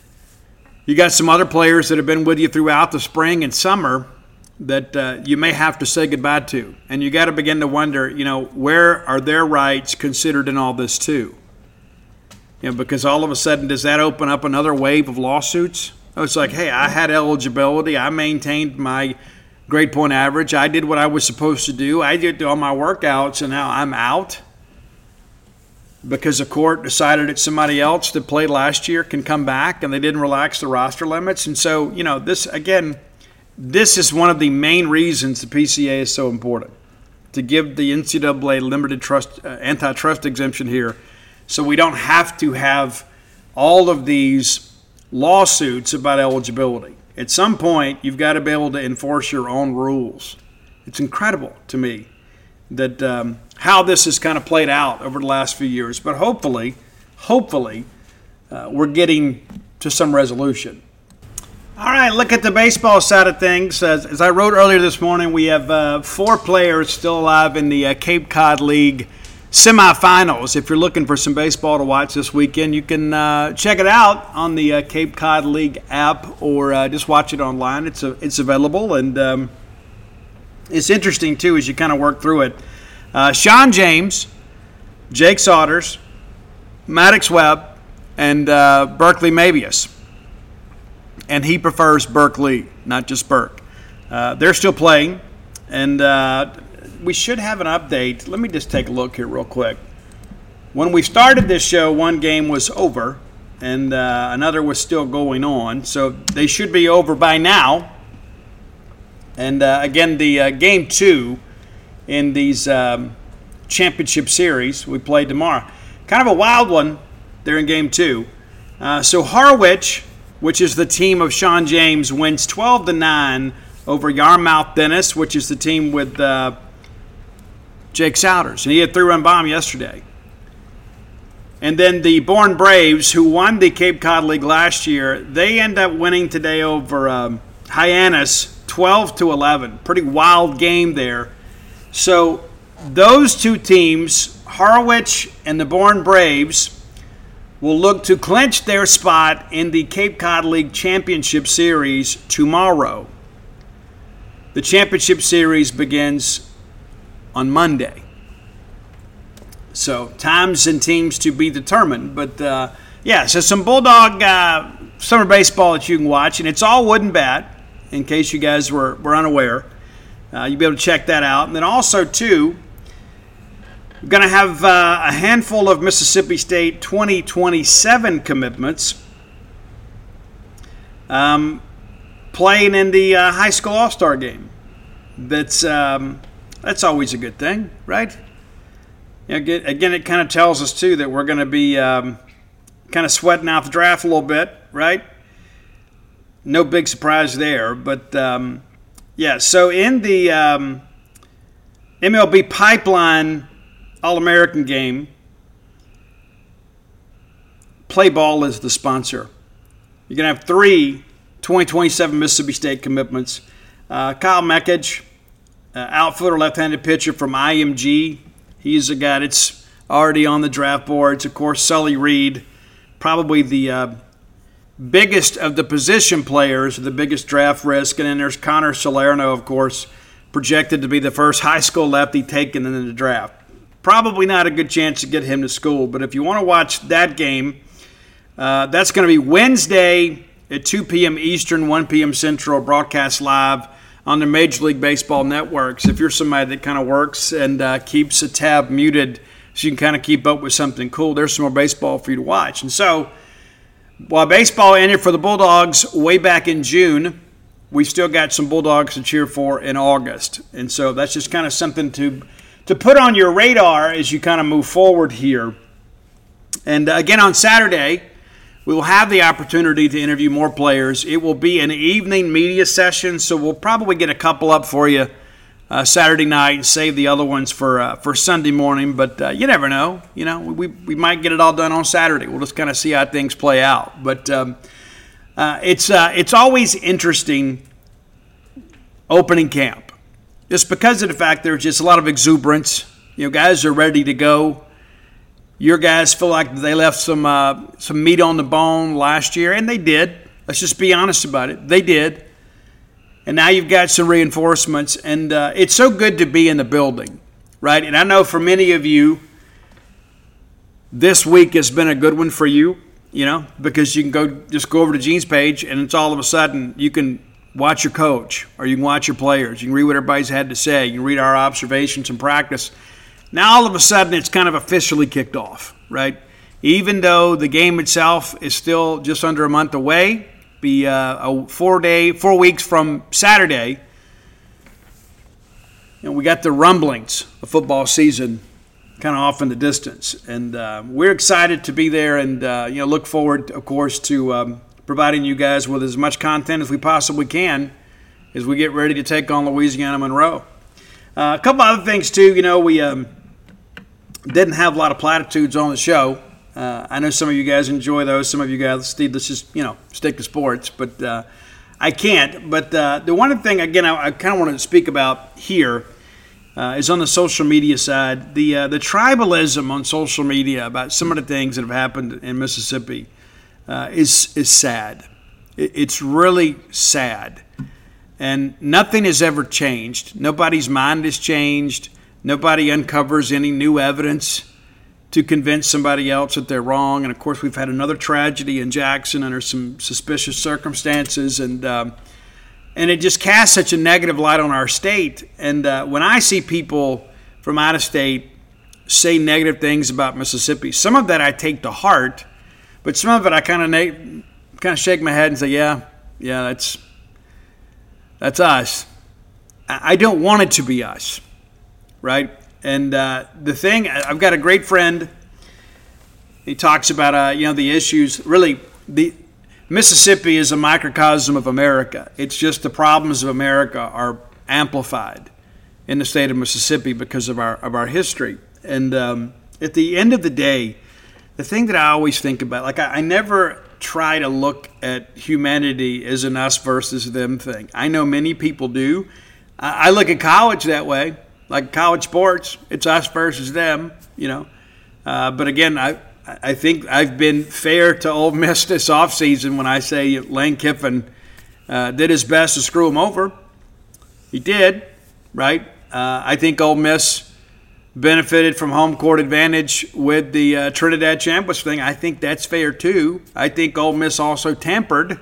you got some other players that have been with you throughout the spring and summer that uh, you may have to say goodbye to. And you got to begin to wonder, you know, where are their rights considered in all this too? You know, because all of a sudden, does that open up another wave of lawsuits? It's like, hey, I had eligibility. I maintained my grade point average. I did what I was supposed to do. I did all my workouts, and now I'm out because the court decided that somebody else that played last year can come back, and they didn't relax the roster limits. And so, you know, this, again, this is one of the main reasons the P C A is so important, to give the N C double A limited trust, uh, antitrust exemption here so we don't have to have all of these lawsuits about eligibility. At some point, you've got to be able to enforce your own rules. It's incredible to me that um, how this has kind of played out over the last few years. But hopefully, hopefully, uh, we're getting to some resolution. All right, look at the baseball side of things. As, as I wrote earlier this morning, we have uh, four players still alive in the uh, Cape Cod League semifinals. If you're looking for some baseball to watch this weekend, you can uh, check it out on the uh, Cape Cod League app, or uh, just watch it online. It's a, it's available, and um, it's interesting too as you kind of work through it. Uh, Sean James, Jake Saunders, Maddox Webb, and uh, Berkeley Mabius. And he prefers Berkeley, not just Burke. Uh, they're still playing, and uh, we should have an update. Let me just take a look here real quick. When we started this show, one game was over, and uh, another was still going on. So they should be over by now. And, uh, again, the uh, game two in these um, championship series we play tomorrow. Kind of a wild one there in game two. Uh, so Harwich, which is the team of Sean James, wins twelve to nine over Yarmouth Dennis, which is the team with uh, Jake Saunders. And he had a three-run bomb yesterday. And then the Bourne Braves, who won the Cape Cod League last year, they end up winning today over um, Hyannis twelve to eleven. Pretty wild game there. So those two teams, Harwich and the Bourne Braves, will look to clinch their spot in the Cape Cod League Championship Series tomorrow. The Championship Series begins on Monday. So times and teams to be determined. But, uh, yeah, so some Bulldog uh, summer baseball that you can watch. And it's all wood and bat, in case you guys were, were unaware. Uh, you'll be able to check that out. And then also, too, we're going to have uh, a handful of Mississippi State twenty twenty-seven commitments um, playing in the uh, high school all-star game. That's um, that's always a good thing, right? You know, again, it kind of tells us, too, that we're going to be um, kind of sweating out the draft a little bit, right? No big surprise there. But, um, yeah, so in the um, M L B Pipeline All-American game, Play Ball is the sponsor. You're going to have three twenty twenty-seven Mississippi State commitments. Uh, Kyle Meckage, uh, outfielder, left-handed pitcher from I M G. He's a guy that's already on the draft boards. Of course, Sully Reed, probably the uh, biggest of the position players, the biggest draft risk. And then there's Connor Salerno, of course, projected to be the first high school lefty taken in the draft. Probably not a good chance to get him to school, but if you want to watch that game, uh, that's going to be Wednesday at two p.m. Eastern, one p.m. Central, broadcast live on the Major League Baseball networks. If you're somebody that kind of works and uh, keeps a tab muted so you can kind of keep up with something cool, there's some more baseball for you to watch. And so while baseball ended for the Bulldogs way back in June, we still got some Bulldogs to cheer for in August. And so that's just kind of something to to put on your radar as you kind of move forward here. And uh, again, on Saturday, we will have the opportunity to interview more players. It will be an evening media session, so we'll probably get a couple up for you uh, Saturday night and save the other ones for uh, for Sunday morning. But uh, you never know. You know, we we might get it all done on Saturday. We'll just kind of see how things play out. But um, uh, it's uh, it's always interesting opening camp, just because of the fact there's just a lot of exuberance. You know, guys are ready to go. Your guys feel like they left some uh, some meat on the bone last year, and they did. Let's just be honest about it. They did. And now you've got some reinforcements, and uh, it's so good to be in the building, right? And I know for many of you, this week has been a good one for you, you know, because you can go just go over to Gene's page, and it's all of a sudden you can watch your coach, or you can watch your players. You can read what everybody's had to say. You can read our observations and practice. Now, all of a sudden, it's kind of officially kicked off, right? Even though the game itself is still just under a month away, be uh, a four-day, four weeks from Saturday, and we got the rumblings of football season kind of off in the distance. And uh, we're excited to be there and, uh, you know, look forward, of course, to um, providing you guys with as much content as we possibly can as we get ready to take on Louisiana Monroe. Uh, a couple other things, too. You know, we um, didn't have a lot of platitudes on the show. Uh, I know some of you guys enjoy those. Some of you guys, Steve, let's just, you know, stick to sports. But uh, I can't. But uh, the one thing, again, I, I kind of want to speak about here uh, is on the social media side. The, uh, the tribalism on social media about some of the things that have happened in Mississippi uh, is, is sad. It, it's really sad. And nothing has ever changed. Nobody's mind has changed. Nobody uncovers any new evidence to convince somebody else that they're wrong. And, of course, we've had another tragedy in Jackson under some suspicious circumstances. And um, and it just casts such a negative light on our state. And uh, when I see people from out of state say negative things about Mississippi, some of that I take to heart. But some of it I kind of na- kind of shake my head and say, yeah, yeah, that's – That's us. I don't want it to be us, right? And uh, the thing, I've got a great friend. He talks about, uh, you know, the issues. Really, the Mississippi is a microcosm of America. It's just the problems of America are amplified in the state of Mississippi because of our of our history. And um, at the end of the day, the thing that I always think about, like I, I never try to look at humanity as an us versus them thing. I know many people do. I, I look at college that way, like college sports. It's us versus them, you know. Uh, but again, I I think I've been fair to Ole Miss this offseason when I say Lane Kiffin uh, did his best to screw him over. He did, right? Uh, I think Ole Miss benefited from home court advantage with the uh, Trinidad Chambliss thing. I think that's fair too. I think Ole Miss also tampered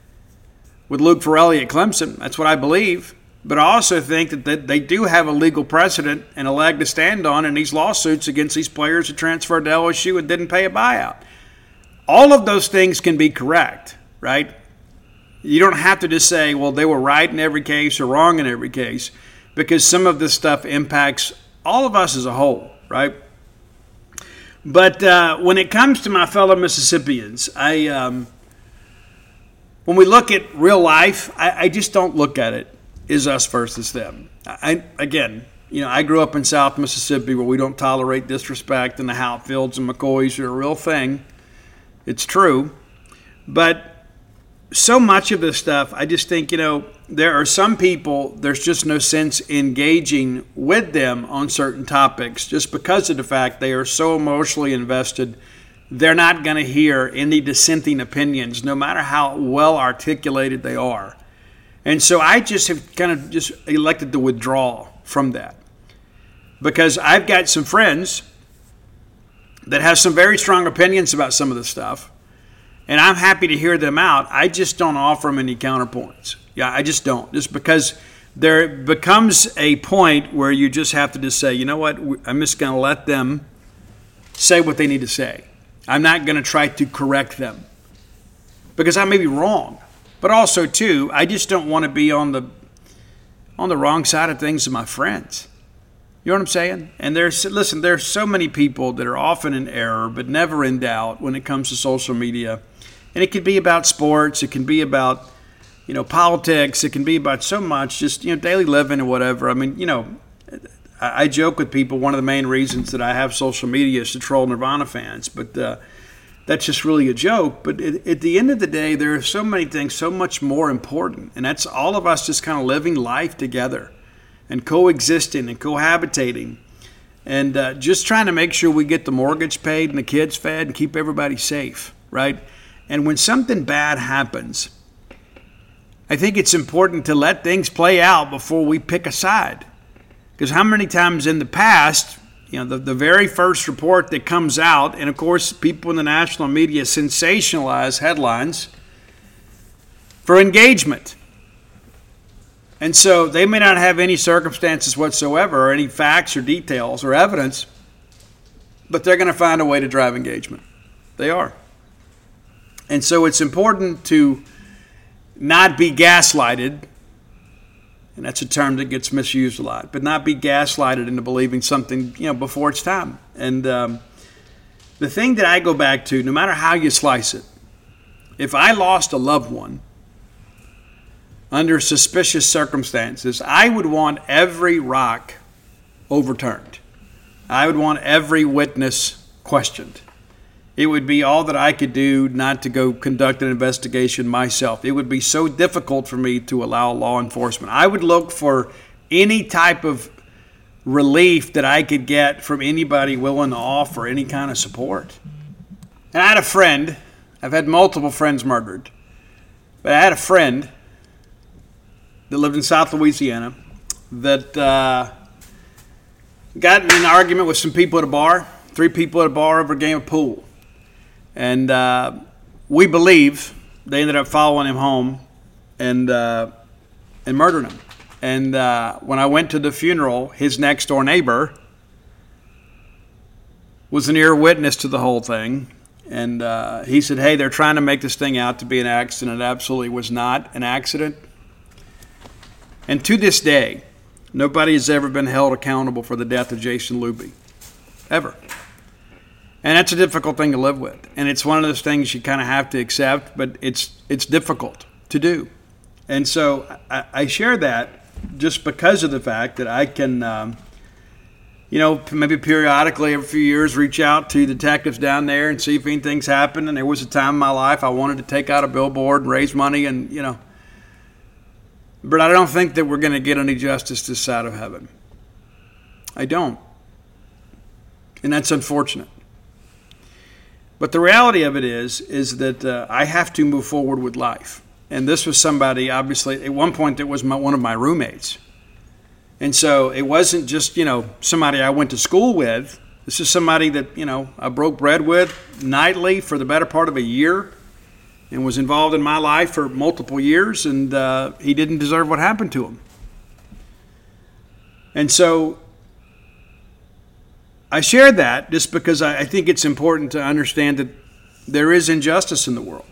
with Luke Ferrelli at Clemson. That's what I believe. But I also think that, that they do have a legal precedent and a leg to stand on in these lawsuits against these players who transferred to L S U and didn't pay a buyout. All of those things can be correct, right? You don't have to just say, well, they were right in every case or wrong in every case, because some of this stuff impacts all of us as a whole, right? But uh, when it comes to my fellow Mississippians, I um, when we look at real life, I, I just don't look at it as us versus them. I, again, you know, I grew up in South Mississippi where we don't tolerate disrespect, and the Hatfields and McCoys are a real thing. It's true. But so much of this stuff, I just think, you know, there are some people, there's just no sense engaging with them on certain topics just because of the fact they are so emotionally invested. They're not going to hear any dissenting opinions, no matter how well articulated they are. And so I just have kind of just elected to withdraw from that, because I've got some friends that have some very strong opinions about some of this stuff, and I'm happy to hear them out. I just don't offer them any counterpoints. Yeah, I just don't. Just because there becomes a point where you just have to just say, you know what, I'm just going to let them say what they need to say. I'm not going to try to correct them because I may be wrong. But also, too, I just don't want to be on the on the wrong side of things with my friends. You know what I'm saying? And there's, listen, there's so many people that are often in error but never in doubt when it comes to social media. And it can be about sports. It can be about, you know, politics. It can be about so much, just, you know, daily living or whatever. I mean, you know, I, I joke with people, one of the main reasons that I have social media is to troll Nirvana fans. But uh, that's just really a joke. But at, at the end of the day, there are so many things so much more important. And that's all of us just kind of living life together and coexisting and cohabitating. And uh, just trying to make sure we get the mortgage paid and the kids fed and keep everybody safe, right? And when something bad happens, I think it's important to let things play out before we pick a side. Because how many times in the past, you know, the, the very first report that comes out, and of course people in the national media sensationalize headlines for engagement. And so they may not have any circumstances whatsoever or any facts or details or evidence, but they're going to find a way to drive engagement. They are. And so it's important to not be gaslighted, and that's a term that gets misused a lot, but not be gaslighted into believing something, you know, before it's time. And um, the thing that I go back to, no matter how you slice it, if I lost a loved one under suspicious circumstances, I would want every rock overturned. I would want every witness questioned. It would be all that I could do not to go conduct an investigation myself. It would be so difficult for me to allow law enforcement. I would look for any type of relief that I could get from anybody willing to offer any kind of support. And I had a friend, I've had multiple friends murdered, but I had a friend that lived in South Louisiana that uh, got in an argument with some people at a bar, three people at a bar over a game of pool. And uh, we believe they ended up following him home and uh, and murdering him. And uh, when I went to the funeral, his next door neighbor was an ear witness to the whole thing. And uh, he said, hey, they're trying to make this thing out to be an accident. It absolutely was not an accident. And to this day, nobody has ever been held accountable for the death of Jason Luby. Ever. And that's a difficult thing to live with. And it's one of those things you kind of have to accept, but it's it's difficult to do. And so I, I share that just because of the fact that I can, um, you know, maybe periodically every few years reach out to detectives down there and see if anything's happened. And there was a time in my life I wanted to take out a billboard and raise money and, you know. But I don't think that we're going to get any justice this side of heaven. I don't. And that's unfortunate. But the reality of it is, is that uh, I have to move forward with life. And this was somebody, obviously, at one point that was my, one of my roommates. And so it wasn't just, you know, somebody I went to school with. This is somebody that, you know, I broke bread with nightly for the better part of a year and was involved in my life for multiple years. And uh, he didn't deserve what happened to him. And so I share that just because I think it's important to understand that there is injustice in the world.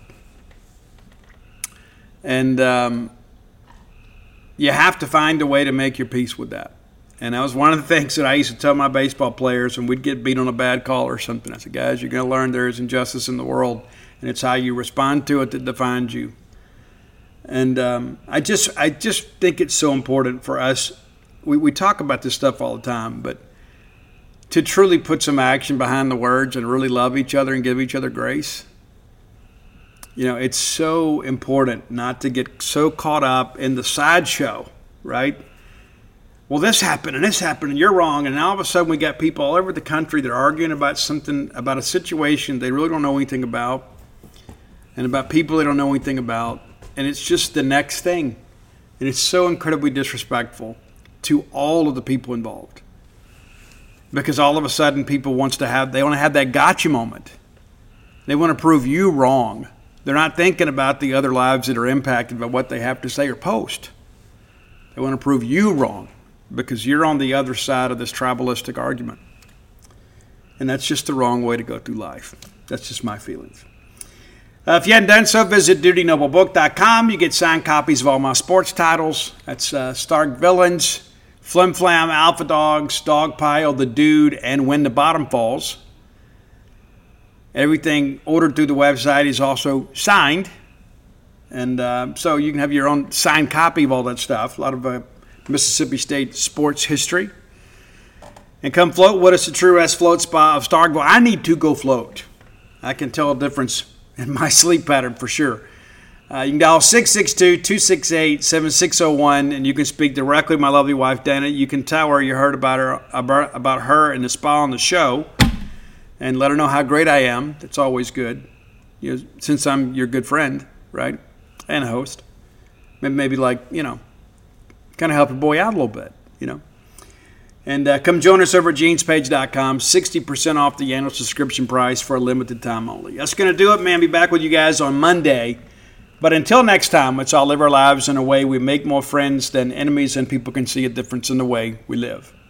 And um, you have to find a way to make your peace with that. And that was one of the things that I used to tell my baseball players when we'd get beat on a bad call or something. I said, guys, you're going to learn there is injustice in the world, and it's how you respond to it that defines you. And um, I just I just think it's so important for us. We, we talk about this stuff all the time, but to truly put some action behind the words and really love each other and give each other grace. You know, it's so important not to get so caught up in the sideshow, right? Well, this happened and this happened and you're wrong. And now all of a sudden we got people all over the country that are arguing about something, about a situation they really don't know anything about and about people they don't know anything about. And it's just the next thing. And it's so incredibly disrespectful to all of the people involved. Because all of a sudden people wants to have, they want to have that gotcha moment. They want to prove you wrong. They're not thinking about the other lives that are impacted by what they have to say or post. They want to prove you wrong because you're on the other side of this tribalistic argument. And that's just the wrong way to go through life. That's just my feelings. Uh, if you hadn't done so, visit duty noble book dot com. You get signed copies of all my sports titles. That's uh, Stark Villains, Flim Flam, Alpha Dogs, Dog Pile, The Dude, and When the Bottom Falls. Everything ordered through the website is also signed. And uh, so you can have your own signed copy of all that stuff. A lot of uh, Mississippi State sports history. And come float with us at True West Float Spa of Starkville. I need to go float. I can tell a difference in my sleep pattern for sure. Uh, you can dial six six two, two six eight, seven six zero one, and you can speak directly to my lovely wife, Dana. You can tell her you heard about her about, about her and the spa on the show, and let her know how great I am. That's always good, you know, since I'm your good friend, right, and a host. Maybe, maybe like, you know, kind of help your boy out a little bit, you know. And uh, come join us over at jeans page dot com. sixty percent off the annual subscription price for a limited time only. That's going to do it, man. Be back with you guys on Monday. But until next time, let's all live our lives in a way we make more friends than enemies, and people can see a difference in the way we live.